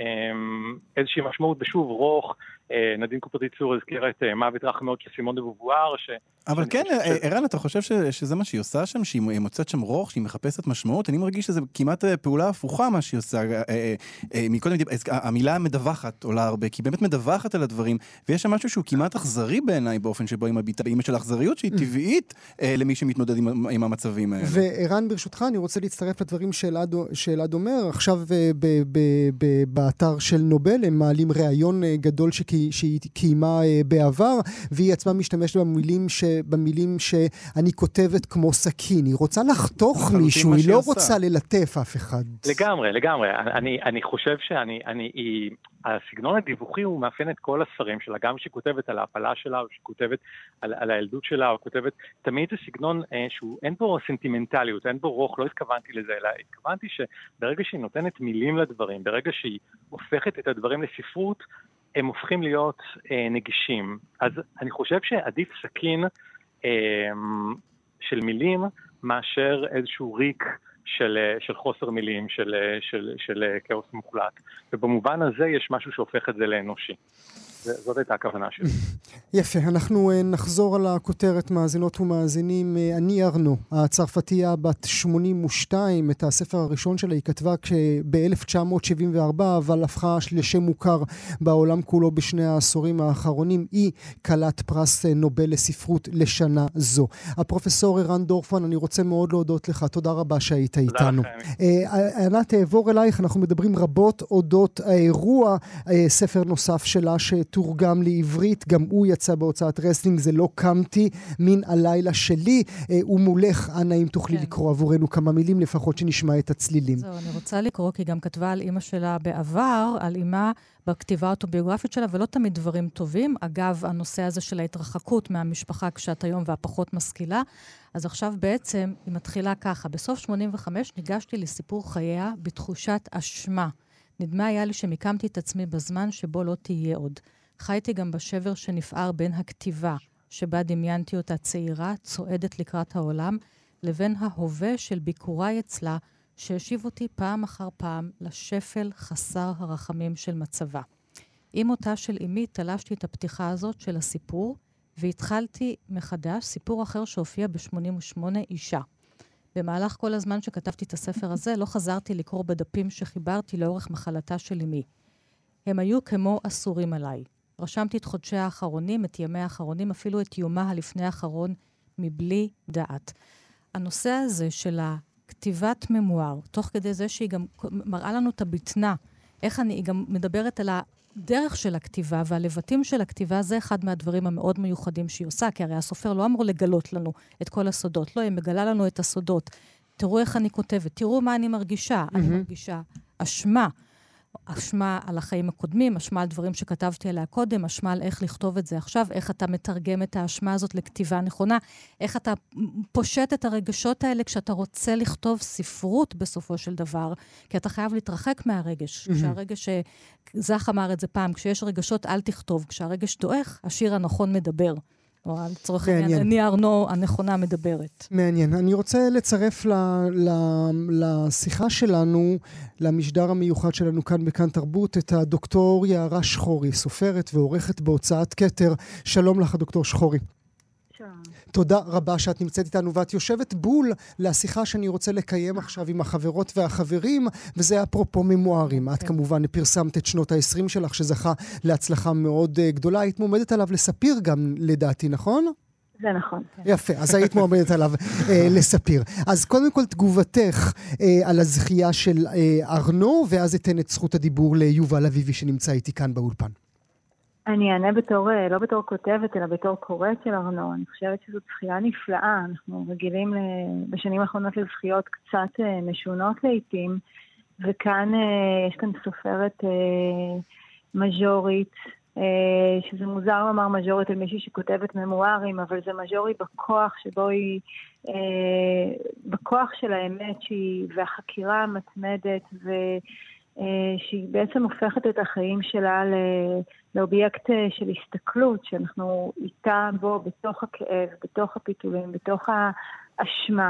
איזושהי משמעות בשוב רוח. נדין קופרטיצור הזכירה את מוות רך מאוד של סימון דה בובואר.
אבל כן, ערן, אתה חושב שזה מה שהיא עושה שם, שהיא מוצאת שם רוח, שהיא מחפשת משמעות? אני מרגיש שזה כמעט פעולה הפוכה מה שהיא עושה. מקודם, המילה מדווחת עולה הרבה, כי היא באמת מדווחת על הדברים, ויש שם משהו שהוא כמעט אכזרי בעיניי, באופן שבו היא מביטה באמא של אכזריות, שהיא טבעית למי שמתמודד עם המצבים האלה.
וערן, ברשותך, אני רוצה להצטרף לדברים שאלעד אומר. עכשיו באתר של נובל הם מעלים ראיון גדול שהיא קיימה בעבר, והיא עצמה משתמשת במילים ש... במילים שאני כותבת כמו סכין. היא רוצה לחתוך מישהו, היא לא רוצה ללטף אף אחד.
לגמרי, לגמרי. אני, אני חושב שאני, אני, היא, הסגנון הדיווחי הוא מאפיין את כל הספרים שלה, גם שהיא כותבת על ההפלה שלה, או שהיא כותבת על, על הילדות שלה, או כותבת, תמיד זה סגנון אה, שהוא, אין בו סנטימנטליות, אין בו רוח, לא התכוונתי לזה, אלא התכוונתי שברגע שהיא נותנת מילים לדברים, ברגע שהיא הופכת את הדברים לספרות, הם הופכים להיות אה, נגישים. אז אני חושב שעדיף סכין אה, של מילים, מאשר איזשהו ריק של, של חוסר מילים, של, של, של כאוס מוחלט. ובמובן הזה יש משהו שהופך את זה לאנושי. זאת הייתה הכוונה שלי.
יפה, אנחנו נחזור על הכותרת, מאזינות ומאזינים. אני ארנו, הצרפתייה בת שמונים ושתיים, את הספר הראשון שלה היא כתבה ב-אלף תשע מאות שבעים וארבע, אבל הפכה לשם מוכר בעולם כולו בשני העשורים האחרונים. היא קלת פרס נובל לספרות לשנה זו. הפרופסור ערן דורפמן, אני רוצה מאוד להודות לך. תודה רבה שהיית איתנו. ענת, אעבור אלייך, אנחנו מדברים רבות אודות האירוע, ספר נוסף שלה ש תורגם לעברית, גם הוא יצא יצא בהוצאת רסלינג, זה לא קמתי מן הלילה שלי, ומולך, אנא אם תוכלי לקרוא עבורנו כמה מילים, לפחות שנשמע את הצלילים.
זהו, אני רוצה לקרוא, כי גם כתבה על אמא שלה בעבר, על אמא בכתיבה האוטוביוגרפית שלה, ולא תמיד דברים טובים. אגב, הנושא הזה של ההתרחקות מהמשפחה כשאת היום והפחות משכילה. אז עכשיו בעצם היא מתחילה ככה. בסוף שמונים וחמש ניגשתי לסיפור חייה בתחושת אשמה. נדמה היה לי שמיקמתי את עצמי בזמן שבו לא תהיה עוד. חייתי גם בשבר שנפער בין הכתיבה, שבה דמיינתי אותה צעירה, צועדת לקראת העולם, לבין ההווה של ביקוריי אצלה, שהשיב אותי פעם אחר פעם לשפל חסר הרחמים של מצבה. עם אותה של אמי תלשתי את הפתיחה הזאת של הסיפור, והתחלתי מחדש סיפור אחר שהופיע ב-שמונים ושמונה, אישה. במהלך כל הזמן שכתבתי את הספר הזה, לא חזרתי לקרוא בדפים שחיברתי לאורך מחלתה של אמי. הם היו כמו אסורים עליי. רשמתי את חודשי האחרונים, את ימי האחרונים, אפילו את יומה הלפני האחרון, מבלי דעת. הנושא הזה של הכתיבת ממואר, תוך כדי זה שהיא גם מראה לנו את הבטנה, איך אני, היא גם מדברת על הדרך של הכתיבה והלבטים של הכתיבה, זה אחד מהדברים המאוד מיוחדים שהיא עושה, כי הרי הסופר לא אמור לגלות לנו את כל הסודות, לא, היא מגלה לנו את הסודות. תראו איך אני כותבת, תראו מה אני מרגישה. Mm-hmm. אני מרגישה אשמה, אשמה על החיים הקודמים, אשמה על דברים שכתבתי עליה קודם, אשמה על איך לכתוב את זה עכשיו, איך אתה מתרגם את האשמה הזאת לכתיבה נכונה, איך אתה פושט את הרגשות האלה כשאתה רוצה לכתוב ספרות בסופו של דבר, כי אתה חייב להתרחק מהרגש. Mm-hmm. כשהרגש, זך אמר את זה פעם, כשיש רגשות אל תכתוב, כשהרגש דועך, השיר הנכון מדבר. או על צורך העניין, אני ארנו הנכונה מדברת.
מעניין. אני רוצה לצרף ל, ל, לשיחה שלנו, למשדר המיוחד שלנו כאן בכאן תרבות, את הדוקטור יערה שחורי, סופרת ועורכת בהוצאת כתר. שלום לך, דוקטור שחורי.
שלום.
תודה רבה שאת נמצאת איתנו, ואת יושבת בול לשיחה שאני רוצה לקיים עכשיו עם החברות והחברים, וזה אפרופו ממוארים. את כמובן פרסמת את שנות ה-עשרים שלך, שזכה להצלחה מאוד גדולה. היית מועמדת עליו לספיר גם, לדעתי, נכון?
זה נכון.
יפה, אז היית מועמדת עליו אה, לספיר. אז קודם כל תגובתך אה, על הזכייה של אה, ארנו, ואז אתן את זכות הדיבור ליובל אביבי שנמצא איתי כאן באולפן.
אני אענה בתור, לא בתור כותבת, אלא בתור קוראת של ארנו. אני חושבת שזאת זכייה נפלאה. אנחנו רגילים בשנים האחרונות לזכיות קצת משונות לעתים, וכאן יש כאן סופרת מז'ורית, שזה מוזר לומר מז'ורית על מישהי שכותבת ממוארים, אבל זה מז'ורי בכוח שבו היא, בכוח של האמת שהיא, והחקירה המתמדת, ו... שהיא בעצם הופכת את החיים שלה לאובייקט של הסתכלות, שאנחנו איתה בו בתוך הכאב, בתוך הפיתולים, בתוך האשמה.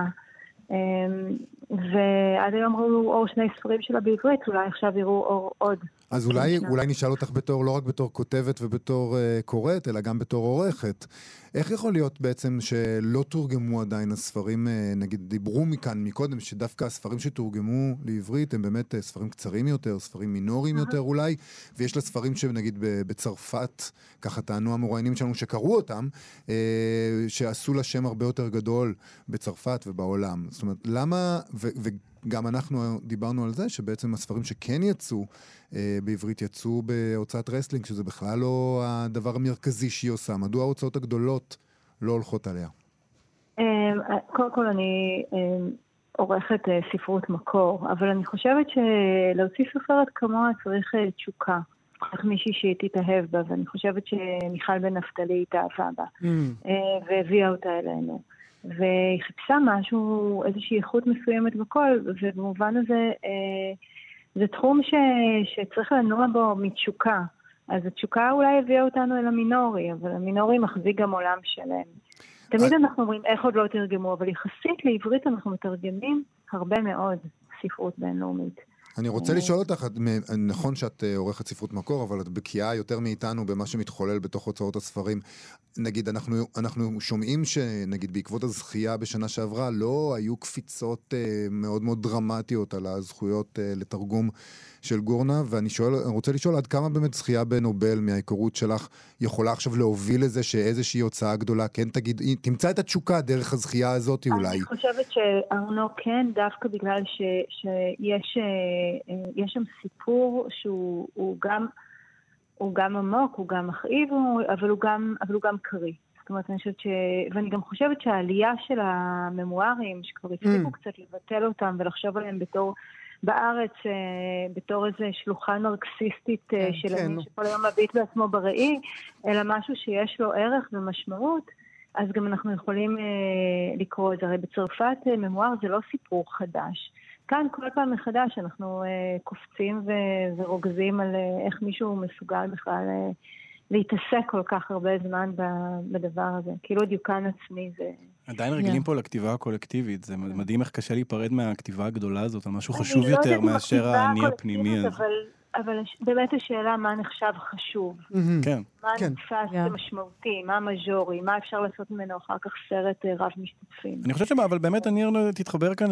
ועד היום ראו אור שני ספרים שלה בעברית, אולי עכשיו יראו אור עוד.
אז אולי, אולי נשאל אותך בתור, לא רק בתור כותבת ובתור uh, קוראת, אלא גם בתור עורכת. איך יכול להיות בעצם שלא תורגמו עדיין הספרים, uh, נגיד דיברו מכאן מקודם, שדווקא הספרים שתורגמו לעברית הם באמת uh, ספרים קצרים יותר, ספרים מינוריים יותר אולי, ויש לה ספרים שנגיד בצרפת, ככה טענו המרואיינים שלנו שקראו אותם, uh, שעשו לה שם הרבה יותר גדול בצרפת ובעולם. זאת אומרת, למה, ו- וגם אנחנו דיברנו על זה, שבעצם הספרים שכן יצאו, אה, בעברית יצאו בהוצאת רסלינג, שזה בכלל לא הדבר המרכזי שהיא עושה. מדוע ההוצאות הגדולות לא הולכות עליה?
קודם כל אני עורכת ספרות מקור, אבל אני חושבת שלהוציא סופרת כמוה צריך תשוקה. צריך מישהי שתתאהב בה, ואני חושבת שמיכל בן נפתלי התאהבה בה, והביאה אותה אלינו. והיא חיפשה משהו, איזושהי איכות מסוימת בכל, ובמובן הזה זה תחום ש, שצריך לנוע בו מתשוקה. אז התשוקה אולי הביאה אותנו אל המינורי, אבל המינורי מחזיק גם עולם שלם. תמיד אנחנו אומרים איך עוד לא תרגמו, אבל יחסית לעברית אנחנו מתרגמים הרבה מאוד ספרות בינלאומית.
אני רוצה לשאול אותך, נכון שאת עורכת ספרות מקור, אבל את בקיאה יותר מאיתנו במה שמתחולל בתוך הוצאות הספרים. נגיד, אנחנו, אנחנו שומעים שנגיד בעקבות הזכייה בשנה שעברה, לא היו קפיצות מאוד מאוד דרמטיות על הזכויות לתרגום של גורנה, ואני שואל, אני רוצה לשאול עד כמה באמת זכייה בנובל מההיכרות שלך יכולה עכשיו להוביל לזה שאיזושהי הוצאה גדולה, כן תגיד, תמצא את התשוקה דרך הזכייה הזאת אולי.
אני חושבת שארנו כן, דווקא בגלל ש, שיש יש שם סיפור שהוא גם הוא גם עמוק, הוא גם מכאיב, אבל הוא גם, אבל הוא גם קריא. זאת אומרת, אני חושבת ש... ואני גם חושבת שהעלייה של הממוארים, שכבר הצליחו mm. קצת לבטל אותם ולחשוב עליהם בתור, בארץ, בתור איזו שלוחה נרקסיסטית כן, של כן. מי שכל היום מביט בעצמו בראי, אלא משהו שיש לו ערך ומשמעות, אז גם אנחנו יכולים אה, לקרוא את זה. הרי בצרפת אה, ממואר זה לא סיפור חדש. כאן כל פעם מחדש אנחנו אה, קופצים ו- ורוגזים על אה, איך מישהו מסוגל בכלל אה, להתעסק כל כך הרבה זמן בדבר הזה. כאילו דיוקן עצמי זה...
עדיין רגילים פה לכתיבה הקולקטיבית. זה מדהים איך קשה להיפרד מהכתיבה הגדולה הזאת, על משהו חשוב יותר מאשר האני הפנימי.
אבל... אבל באמת השאלה מה נחשב חשוב.
כן.
מה נתפס משמעותי, מה מז'ורי, מה אפשר לעשות ממנו אחר כך סרט רב משתתפים.
אני חושבת אבל באמת אני תתחבר כאן,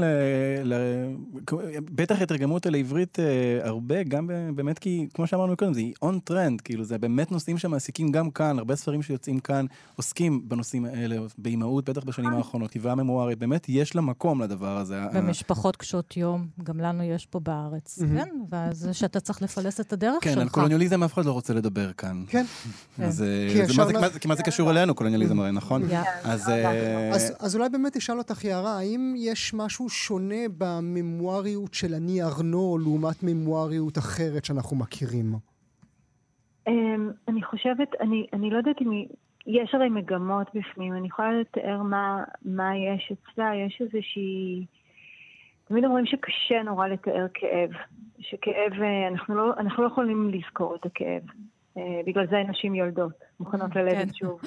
בטח התרגמות על העברית הרבה, גם באמת כי, כמו שאמרנו קודם, זה on trend, כאילו זה באמת נושאים שמעסיקים גם כאן, הרבה ספרים שיוצאים כאן עוסקים בנושאים האלה, באימהות, בטח בשנים האחרונות, טבעה ממוארית, באמת יש לה מקום לדבר הזה.
במשפחות קשות יום, גם לנו יש פה בארץ, כן? וזה שאתה צריך לפלס את הדרך שלך.
כן, על קולוניאליזם אף אחד לא רוצה לדבר כאן.
כן.
כי מה זה קשור אלינו, קולוניאליזם הרי, נכון?
אז אולי באמת אשאל אותך, יערה, האם יש משהו שונה בממואריות של אני ארנו, לעומת ממואריות אחרת שאנחנו מכירים?
אני חושבת, אני לא יודעת אם יש הרי מגמות בפנים, אני יכולה לתאר מה יש אצלה, יש איזושהי... תמיד אומרים שקשה נורא לתאר כאב, שכאב, אנחנו לא, אנחנו לא יכולים לזכור את הכאב, בגלל זה נשים יולדות, מוכנות ללדת שוב.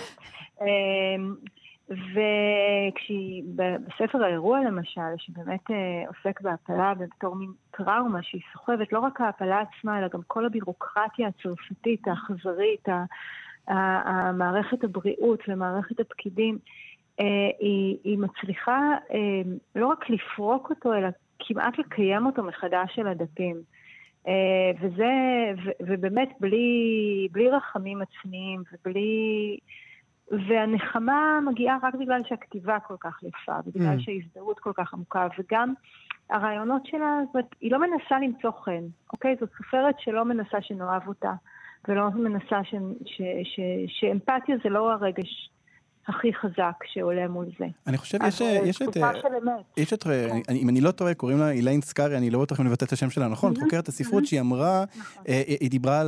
וכשהיא, בספר האירוע למשל, שבאמת עוסק בהפלה בתור מין טראומה שהיא סוחבת, לא רק ההפלה עצמה, אלא גם כל הבירוקרטיה הצרפתית, האכזרית, המערכת הבריאות ומערכת הפקידים, היא, היא מצליחה לא רק לפרוק אותו, אלא כמעט לקיים אותו מחדש על הדפים. וזה, ו, ובאמת בלי, בלי רחמים עצמיים, ובלי... והנחמה מגיעה רק בגלל שהכתיבה כל כך יפה, ובגלל mm. שההזדהות כל כך עמוקה, וגם הרעיונות שלה, זאת אומרת, היא לא מנסה למצוא חן, אוקיי? זאת סופרת שלא מנסה שנאהב אותה, ולא מנסה ש, ש, ש, שאמפתיה זה לא הרגש הכי חזק שעולה מול זה.
אני חושב, יש, יש את... יש את... אם אני לא טועה, קוראים לה איליין סקארי, אני לא בטוח אם לבטא את השם שלה, נכון? את חוקרת הספרות שהיא אמרה, היא דיברה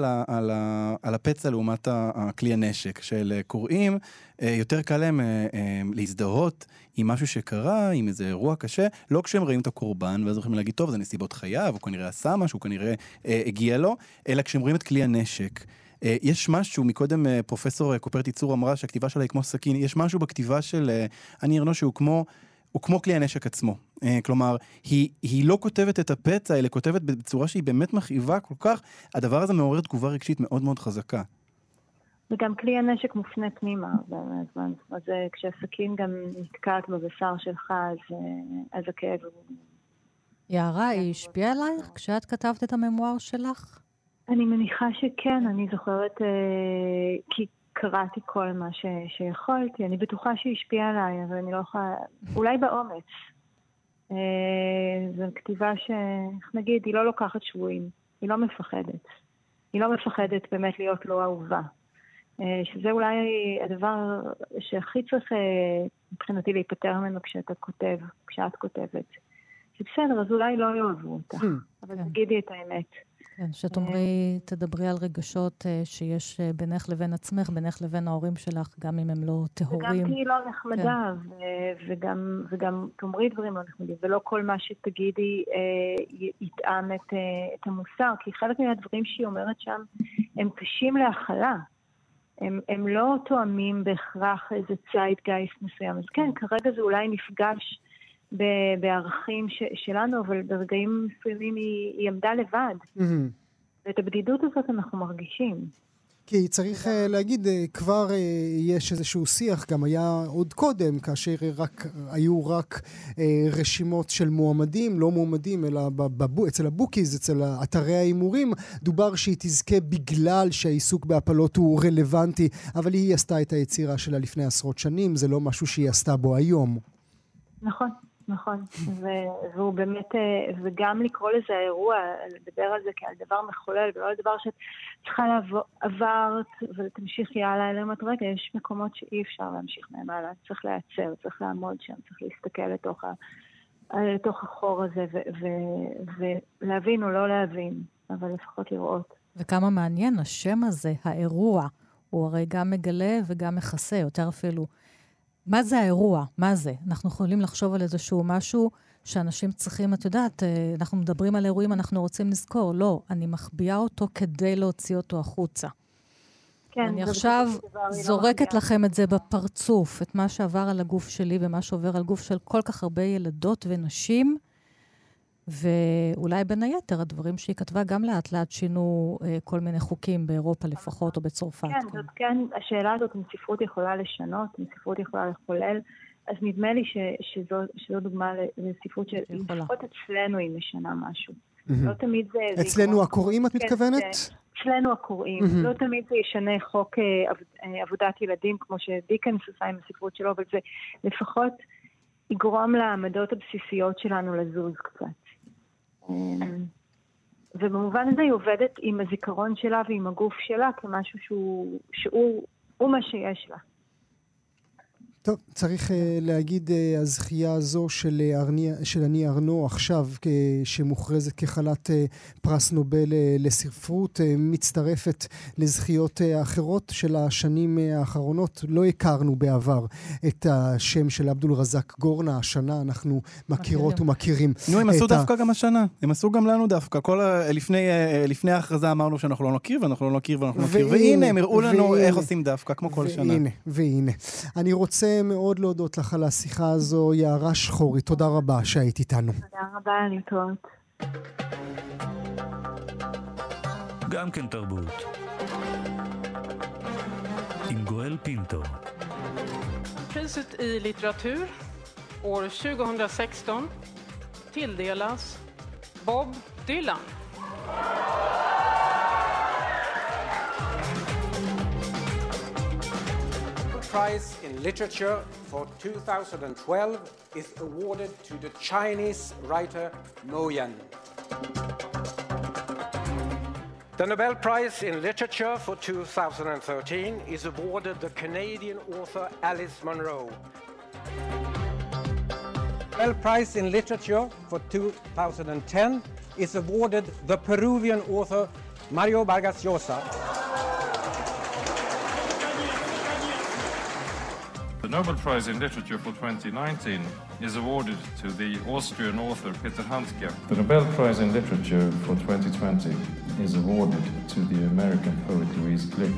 על הפצע לעומת הכלי הנשק של קוראים, יותר קל להם להזדהות עם משהו שקרה, עם איזה אירוע קשה, לא כשהם רואים את הקורבן, ואז יכולים להגיד, טוב, זה נסיבות חייו, הוא כנראה עשה משהו, הוא כנראה הגיע לו, אלא כשהם רואים את כלי הנשק, יש משהו, מקודם פרופסור קופרט ייצור אמרה שהכתיבה שלה היא כמו סכין, יש משהו בכתיבה של אני ארנו שהוא כמו, הוא כמו כלי הנשק עצמו. כלומר, היא, היא לא כותבת את הפצע, אלא כותבת בצורה שהיא באמת מכאיבה כל כך, הדבר הזה מעורר תגובה רגשית מאוד מאוד חזקה.
וגם כלי הנשק מופנה פנימה, בזמן. אז כשהסכין גם נתקעת בבשר שלך, אז, אז הכאב הוא...
יערה, היא השפיעה עלייך כשאת כתבת את הממואר שלך?
אני מניחה שכן, אני זוכרת, אה, כי קראתי כל מה ש, שיכולתי, אני בטוחה שהיא השפיעה עליי, אבל אני לא יכולה, אולי באומץ. אה, זו כתיבה שאיך נגיד, היא לא לוקחת שבועים, היא לא מפחדת. היא לא מפחדת באמת להיות לא אהובה. אה, שזה אולי הדבר שהכי צריך אה, מבחינתי להיפטר ממנו כשאתה כותב, כשאת כותבת. שבסדר, אז אולי לא יאהבו אותך, אבל תגידי את האמת.
כן, שתאמרי, תדברי על רגשות שיש בינך לבין עצמך, בינך לבין ההורים שלך, גם אם הם לא טהורים.
וגם כי היא לא נחמדה, וגם, וגם תאמרי דברים לא נחמדים, ולא כל מה שתגידי יטעם את, את המוסר, כי חלק מהדברים שהיא אומרת שם, הם קשים להכלה. הם, הם לא תואמים בהכרח איזה ציידגייסט מסוים. אז כן, כרגע זה אולי נפגש בערכים שלנו, אבל ברגעים מסוימים היא, היא עמדה לבד. Mm-hmm. ואת הבדידות הזאת אנחנו מרגישים.
כי צריך uh, להגיד, uh, כבר uh, יש איזשהו שיח, גם היה עוד קודם, כאשר רק, היו רק uh, רשימות של מועמדים, לא מועמדים, אלא בבו, אצל הבוקיז, אצל אתרי האימורים, דובר שהיא תזכה בגלל שהעיסוק בהפלות הוא רלוונטי, אבל היא עשתה את היצירה שלה לפני עשרות שנים, זה לא משהו שהיא עשתה בו היום.
נכון. נכון, והוא באמת, וגם לקרוא לזה האירוע, לדבר על זה כעל דבר מחולל, ולא לדבר שאת צריכה לעברת ותמשיכי הלאה, אלא אומרת, רגע, יש מקומות שאי אפשר להמשיך מהם הלאה, צריך להיעצר, צריך לעמוד שם, צריך להסתכל לתוך, ה, לתוך החור הזה, ו, ו, ולהבין או לא להבין, אבל לפחות לראות.
וכמה מעניין, השם הזה, האירוע, הוא הרי גם מגלה וגם מכסה, יותר אפילו. מה זה האירוע? מה זה? אנחנו יכולים לחשוב על איזשהו משהו שאנשים צריכים, את יודעת, אנחנו מדברים על אירועים, אנחנו רוצים לזכור. לא, אני מחביאה אותו כדי להוציא אותו החוצה. כן, אני עכשיו זורקת לכם את זה בפרצוף, את מה שעבר על הגוף שלי ומה שעובר על גוף של כל כך הרבה ילדות ונשים, ואולי בין היתר הדברים שהיא כתבה גם לאט לאט שינו אה, כל מיני חוקים באירופה לפחות או בצרפת.
כן, זאת כן, השאלה הזאת אם ספרות יכולה לשנות, אם ספרות יכולה לחולל, אז נדמה לי ש, שזו, שזו דוגמה לספרות שלפחות אצלנו היא משנה משהו. לא תמיד זה...
אצלנו הקוראים את מתכוונת?
אצלנו הקוראים. לא תמיד זה ישנה חוק עבודת ילדים כמו שדיקנס עשה עם הספרות שלו, אבל זה לפחות יגרום לעמדות הבסיסיות שלנו לזוז קצת. ובמובן הזה היא עובדת עם הזיכרון שלה ועם הגוף שלה כמשהו שהוא, שהוא הוא מה שיש לה.
טוב, צריך uh, להגיד, uh, הזכייה הזו של, uh, ארני, של אני ארנו עכשיו, uh, שמוכרזת כחלת uh, פרס נובל uh, לספרות, uh, מצטרפת לזכיות uh, אחרות של השנים uh, האחרונות. לא הכרנו בעבר את השם של עבדול רזק גורנה, השנה אנחנו מכירות ומכירים.
נו, הם עשו דווקא ה... גם השנה, הם עשו גם לנו דווקא. כל ה... לפני, uh, לפני ההכרזה אמרנו שאנחנו לא נכיר, ואנחנו לא נכיר, ואנחנו נכיר. והנה, הם הראו לנו איך עושים דווקא, כמו כל שנה.
והנה, והנה. אני רוצה מאוד להודות לך על השיחה הזו, יערה שחורי, תודה רבה שהיית איתנו.
תודה רבה, להתראות.
גם כן תרבות. עם גואל פינטו.
Priset i litteratur år tjugohundrasexton tilldelas Bob Dylan.
Prize in Literature for two thousand twelve is awarded to the Chinese writer Mo Yan. The Nobel Prize in Literature for two thousand thirteen is awarded the Canadian author Alice Munro. The Nobel Prize in Literature for two thousand ten is awarded the Peruvian author Mario Vargas Llosa.
The Nobel Prize in Literature for twenty nineteen is awarded to the Austrian author Peter Handke. The Nobel Prize in Literature for twenty twenty is awarded to the American poet Louise Glück.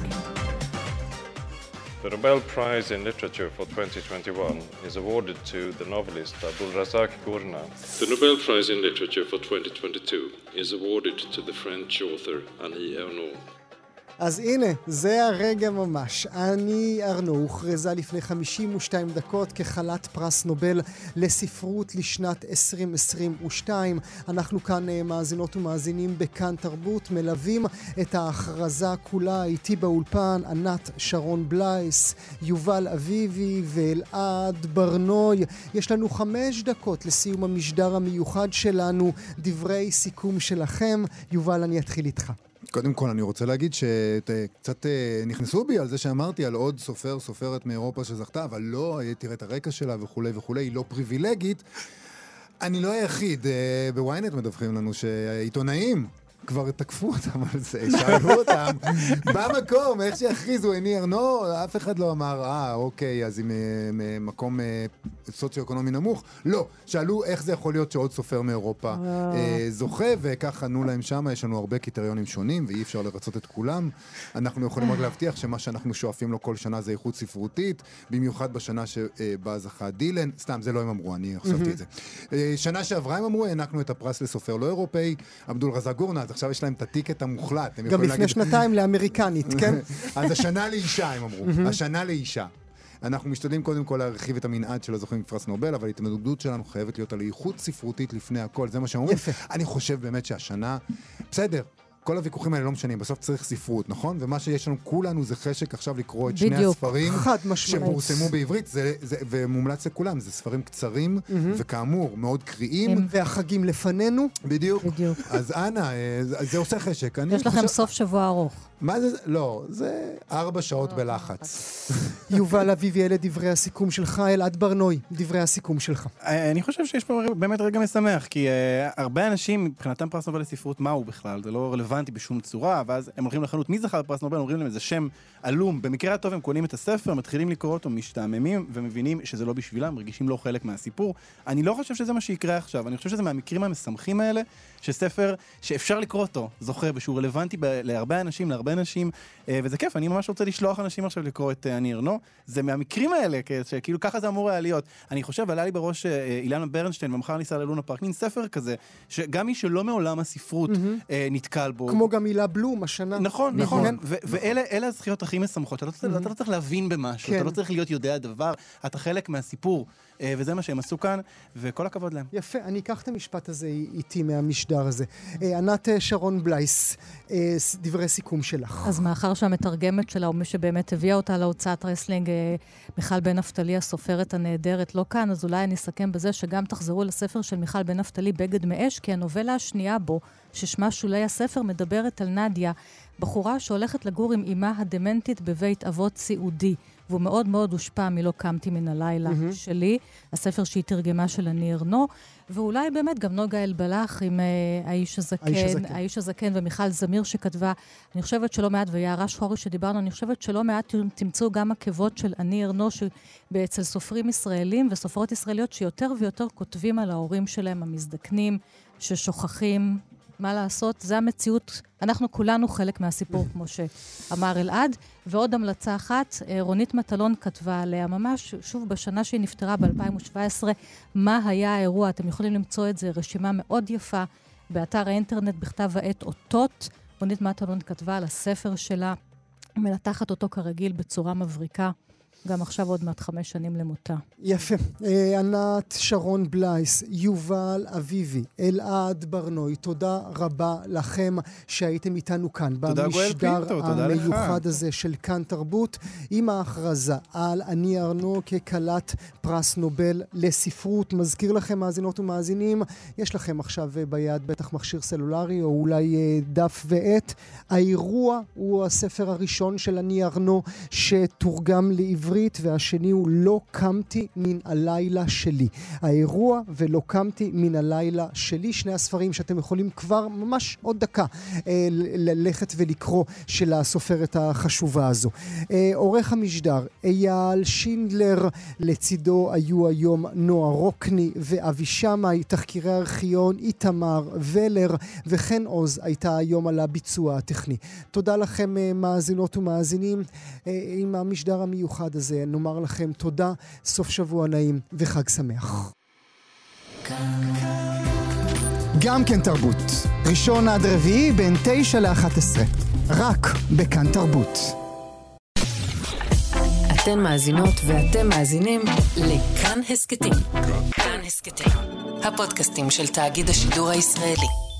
The Nobel Prize in Literature for twenty twenty-one is awarded to the novelist Abdulrazak Gurna. The Nobel Prize in Literature for twenty twenty-two is awarded to the French author Annie Ernaux.
אז הנה, זה הרגע ממש. אני ארנו הוכרזה לפני חמישים ושתיים דקות כחלת פרס נובל לספרות לשנת עשרים עשרים ושתיים. אנחנו כאן מאזינות ומאזינים בכאן תרבות, מלווים את ההכרזה כולה. איתי באולפן ענת שרון בלייס, יובל אביבי ואלעד ברנוי. יש לנו חמש דקות לסיום המשדר המיוחד שלנו, דברי סיכום שלכם. יובל, אני אתחיל איתך.
קודם כל אני רוצה להגיד שקצת נכנסו בי על זה שאמרתי על עוד סופר, סופרת מאירופה שזכתה, אבל לא, תראה את הרקע שלה וכו' וכו', היא לא פריבילגית. אני לא היחיד, בוויינט מדווחים לנו שעיתונאים כבר תקפו אותם על זה, שאלו אותם במקום, איך שיחריזו אני ארנו, אף אחד לא אמר, אה, אוקיי, אז עם מקום סוציו-אקונומי נמוך. לא, שאלו איך זה יכול להיות שעוד סופר מאירופה זוכה, וכך ענו להם שם, יש לנו הרבה קריטריונים שונים, ואי אפשר לרצות את כולם. אנחנו יכולים רק להבטיח שמה שאנחנו שואפים לו כל שנה זה איכות ספרותית, במיוחד בשנה שבה זכה דילן, סתם, זה לא הם אמרו, אני חשבתי את זה. שנה שעברה הם אמרו, הענקנו את הפרס לסופר לא אירופאי, עבדול רזק גורנה, עכשיו יש להם את הטיקט המוחלט.
גם לפני שנתיים לאמריקנית, כן?
אז השנה לאישה, הם אמרו. השנה לאישה. אנחנו משתדלים קודם כל להרחיב את המנעד של הזוכים בפרס נובל, אבל ההתמודדות שלנו חייבת להיות על איכות ספרותית לפני הכל. זה מה שאומרים. אני חושב באמת שהשנה, בסדר, כל הוויכוחים האלה לא משנים, בסוף צריך ספרות, נכון? ומה שיש לנו כולנו זה חשק עכשיו לקרוא את שני הספרים שפורסמו בעברית, זה, זה, ומומלץ לכולם, זה ספרים קצרים, mm-hmm. וכאמור, מאוד קריאים.
והחגים לפנינו.
בדיוק. בדיוק. אז אנא, זה, זה עושה חשק.
יש לכם חושב... סוף שבוע ארוך.
מה זה? לא, זה ארבע שעות בלחץ.
יובל אביבי, אלה דברי הסיכום שלך, אלעד ברנוי, דברי הסיכום שלך.
אני חושב שיש פה באמת רגע משמח, כי הרבה אנשים, מבחינתם פרס נובל לספרות, מה הוא בכלל? זה לא רלוונטי בשום צורה, ואז הם הולכים לחנות, מי זכה בפרס נובל? אומרים להם איזה שם עלום. במקרה הטוב הם קונים את הספר, מתחילים לקרוא אותו, משתעממים, ומבינים שזה לא בשבילם, מרגישים לא חלק מהסיפור. אני לא חושב שזה מה שיקרה עכשיו. אני חושב שזה מהמקרים המשמחים האלה, שספר שאפשר לקרוא אותו, זוכה, ושהוא רלוונטי ב- להרבה אנשים, להרבה אנשים, וזה כיף. אני ממש רוצה לשלוח אנשים עכשיו לקרוא את אני ארנו. זה מהמקרים האלה, שכאילו ככה זה אמור היה להיות. אני חושב, עלה לי בראש אילנה ברנשטיין, ומחר ניסה ללונה פארק, מין ספר כזה, שגם מי שלא מעולם הספרות נתקל בו.
כמו גם מילה בלום, השנה.
נכון, נכון. ואלה הזכיות הכי משמחות. אתה לא צריך להבין במשהו, אתה לא צריך להיות יודע דבר, אתה חלק מהסיפור. וזה מה שהם עשו כאן, וכל הכבוד להם.
יפה, אני אקח את המשפט הזה איתי מהמשדר הזה. ענת שרון בלייס, דברי סיכום שלך.
אז מאחר שהמתרגמת שלה, או מי שבאמת הביאה אותה להוצאת רסלינג, מיכל בן נפתלי, הסופרת הנהדרת, לא כאן, אז אולי אני אסכם בזה שגם תחזרו לספר של מיכל בן נפתלי, בגד מאש, כי הנובלה השנייה בו, ששמה שולי הספר, מדברת על נדיה, בחורה שהולכת לגור עם אימה הדמנטית בבית אבות סיעודי. והוא מאוד מאוד הושפע מלא קמתי מן הלילה mm-hmm. שלי, הספר שהיא תרגמה של אני ארנו, ואולי באמת גם נוגה אלבלח עם uh, האיש הזקן, האיש הזקן. האיש הזקן ומיכל זמיר שכתבה, אני חושבת שלא מעט, ויערה שחורי שדיברנו, אני חושבת שלא מעט תמצאו גם עקבות של אני ארנו, שאצל סופרים ישראלים וסופרות ישראליות שיותר ויותר כותבים על ההורים שלהם המזדקנים, ששוכחים, מה לעשות, זה המציאות, אנחנו כולנו חלק מהסיפור, כמו שאמר אלעד, ועוד המלצה אחת, רונית מטלון כתבה עליה ממש, שוב בשנה שהיא נפטרה ב-אלפיים שבע עשרה, מה היה האירוע, אתם יכולים למצוא את זה, רשימה מאוד יפה, באתר האינטרנט בכתב העת אותות, רונית מטלון כתבה על הספר שלה, מלתחת אותו כרגיל בצורה מבריקה, גם עכשיו עוד מעט חמש שנים למותה.
יפה. ענת שרון בלייס, יובל אביבי, אלעד ברנוי, תודה רבה לכם שהייתם איתנו כאן. במשדר המיוחד הזה של כאן תרבות, עם ההכרזה על אני ארנו כקלת פרס נובל לספרות. מזכיר לכם מאזינות ומאזינים, יש לכם עכשיו ביד בטח מכשיר סלולרי או אולי דף ועט. האירוע הוא הספר הראשון של אני ארנו שתורגם לעברית, והשני הוא לא קמתי מן הלילה שלי. האירוע ולא קמתי מן הלילה שלי, שני הספרים שאתם יכולים כבר ממש עוד דקה אה, ללכת ולקרוא של הסופרת החשובה הזו. אה, עורך המשדר אייל שינדלר, לצידו היו היום נועה רוקני ואבי שמאי, תחקירי ארכיון איתמר ולר, וכן עוז הייתה היום על הביצוע הטכני. תודה לכם אה, מאזינות ומאזינים. אה, עם המשדר המיוחד הזה נאמר לכם תודה, סוף שבוע נעים וחג שמח. גם כן תרבות, ראשון עד רביעי בין תשע לאחת עשרה, רק בכאן תרבות.
אתן מאזינות ואתם מאזינים לכאן הסקטים. כאן הסקטים, הפודקאסטים של תאגיד השידור הישראלי.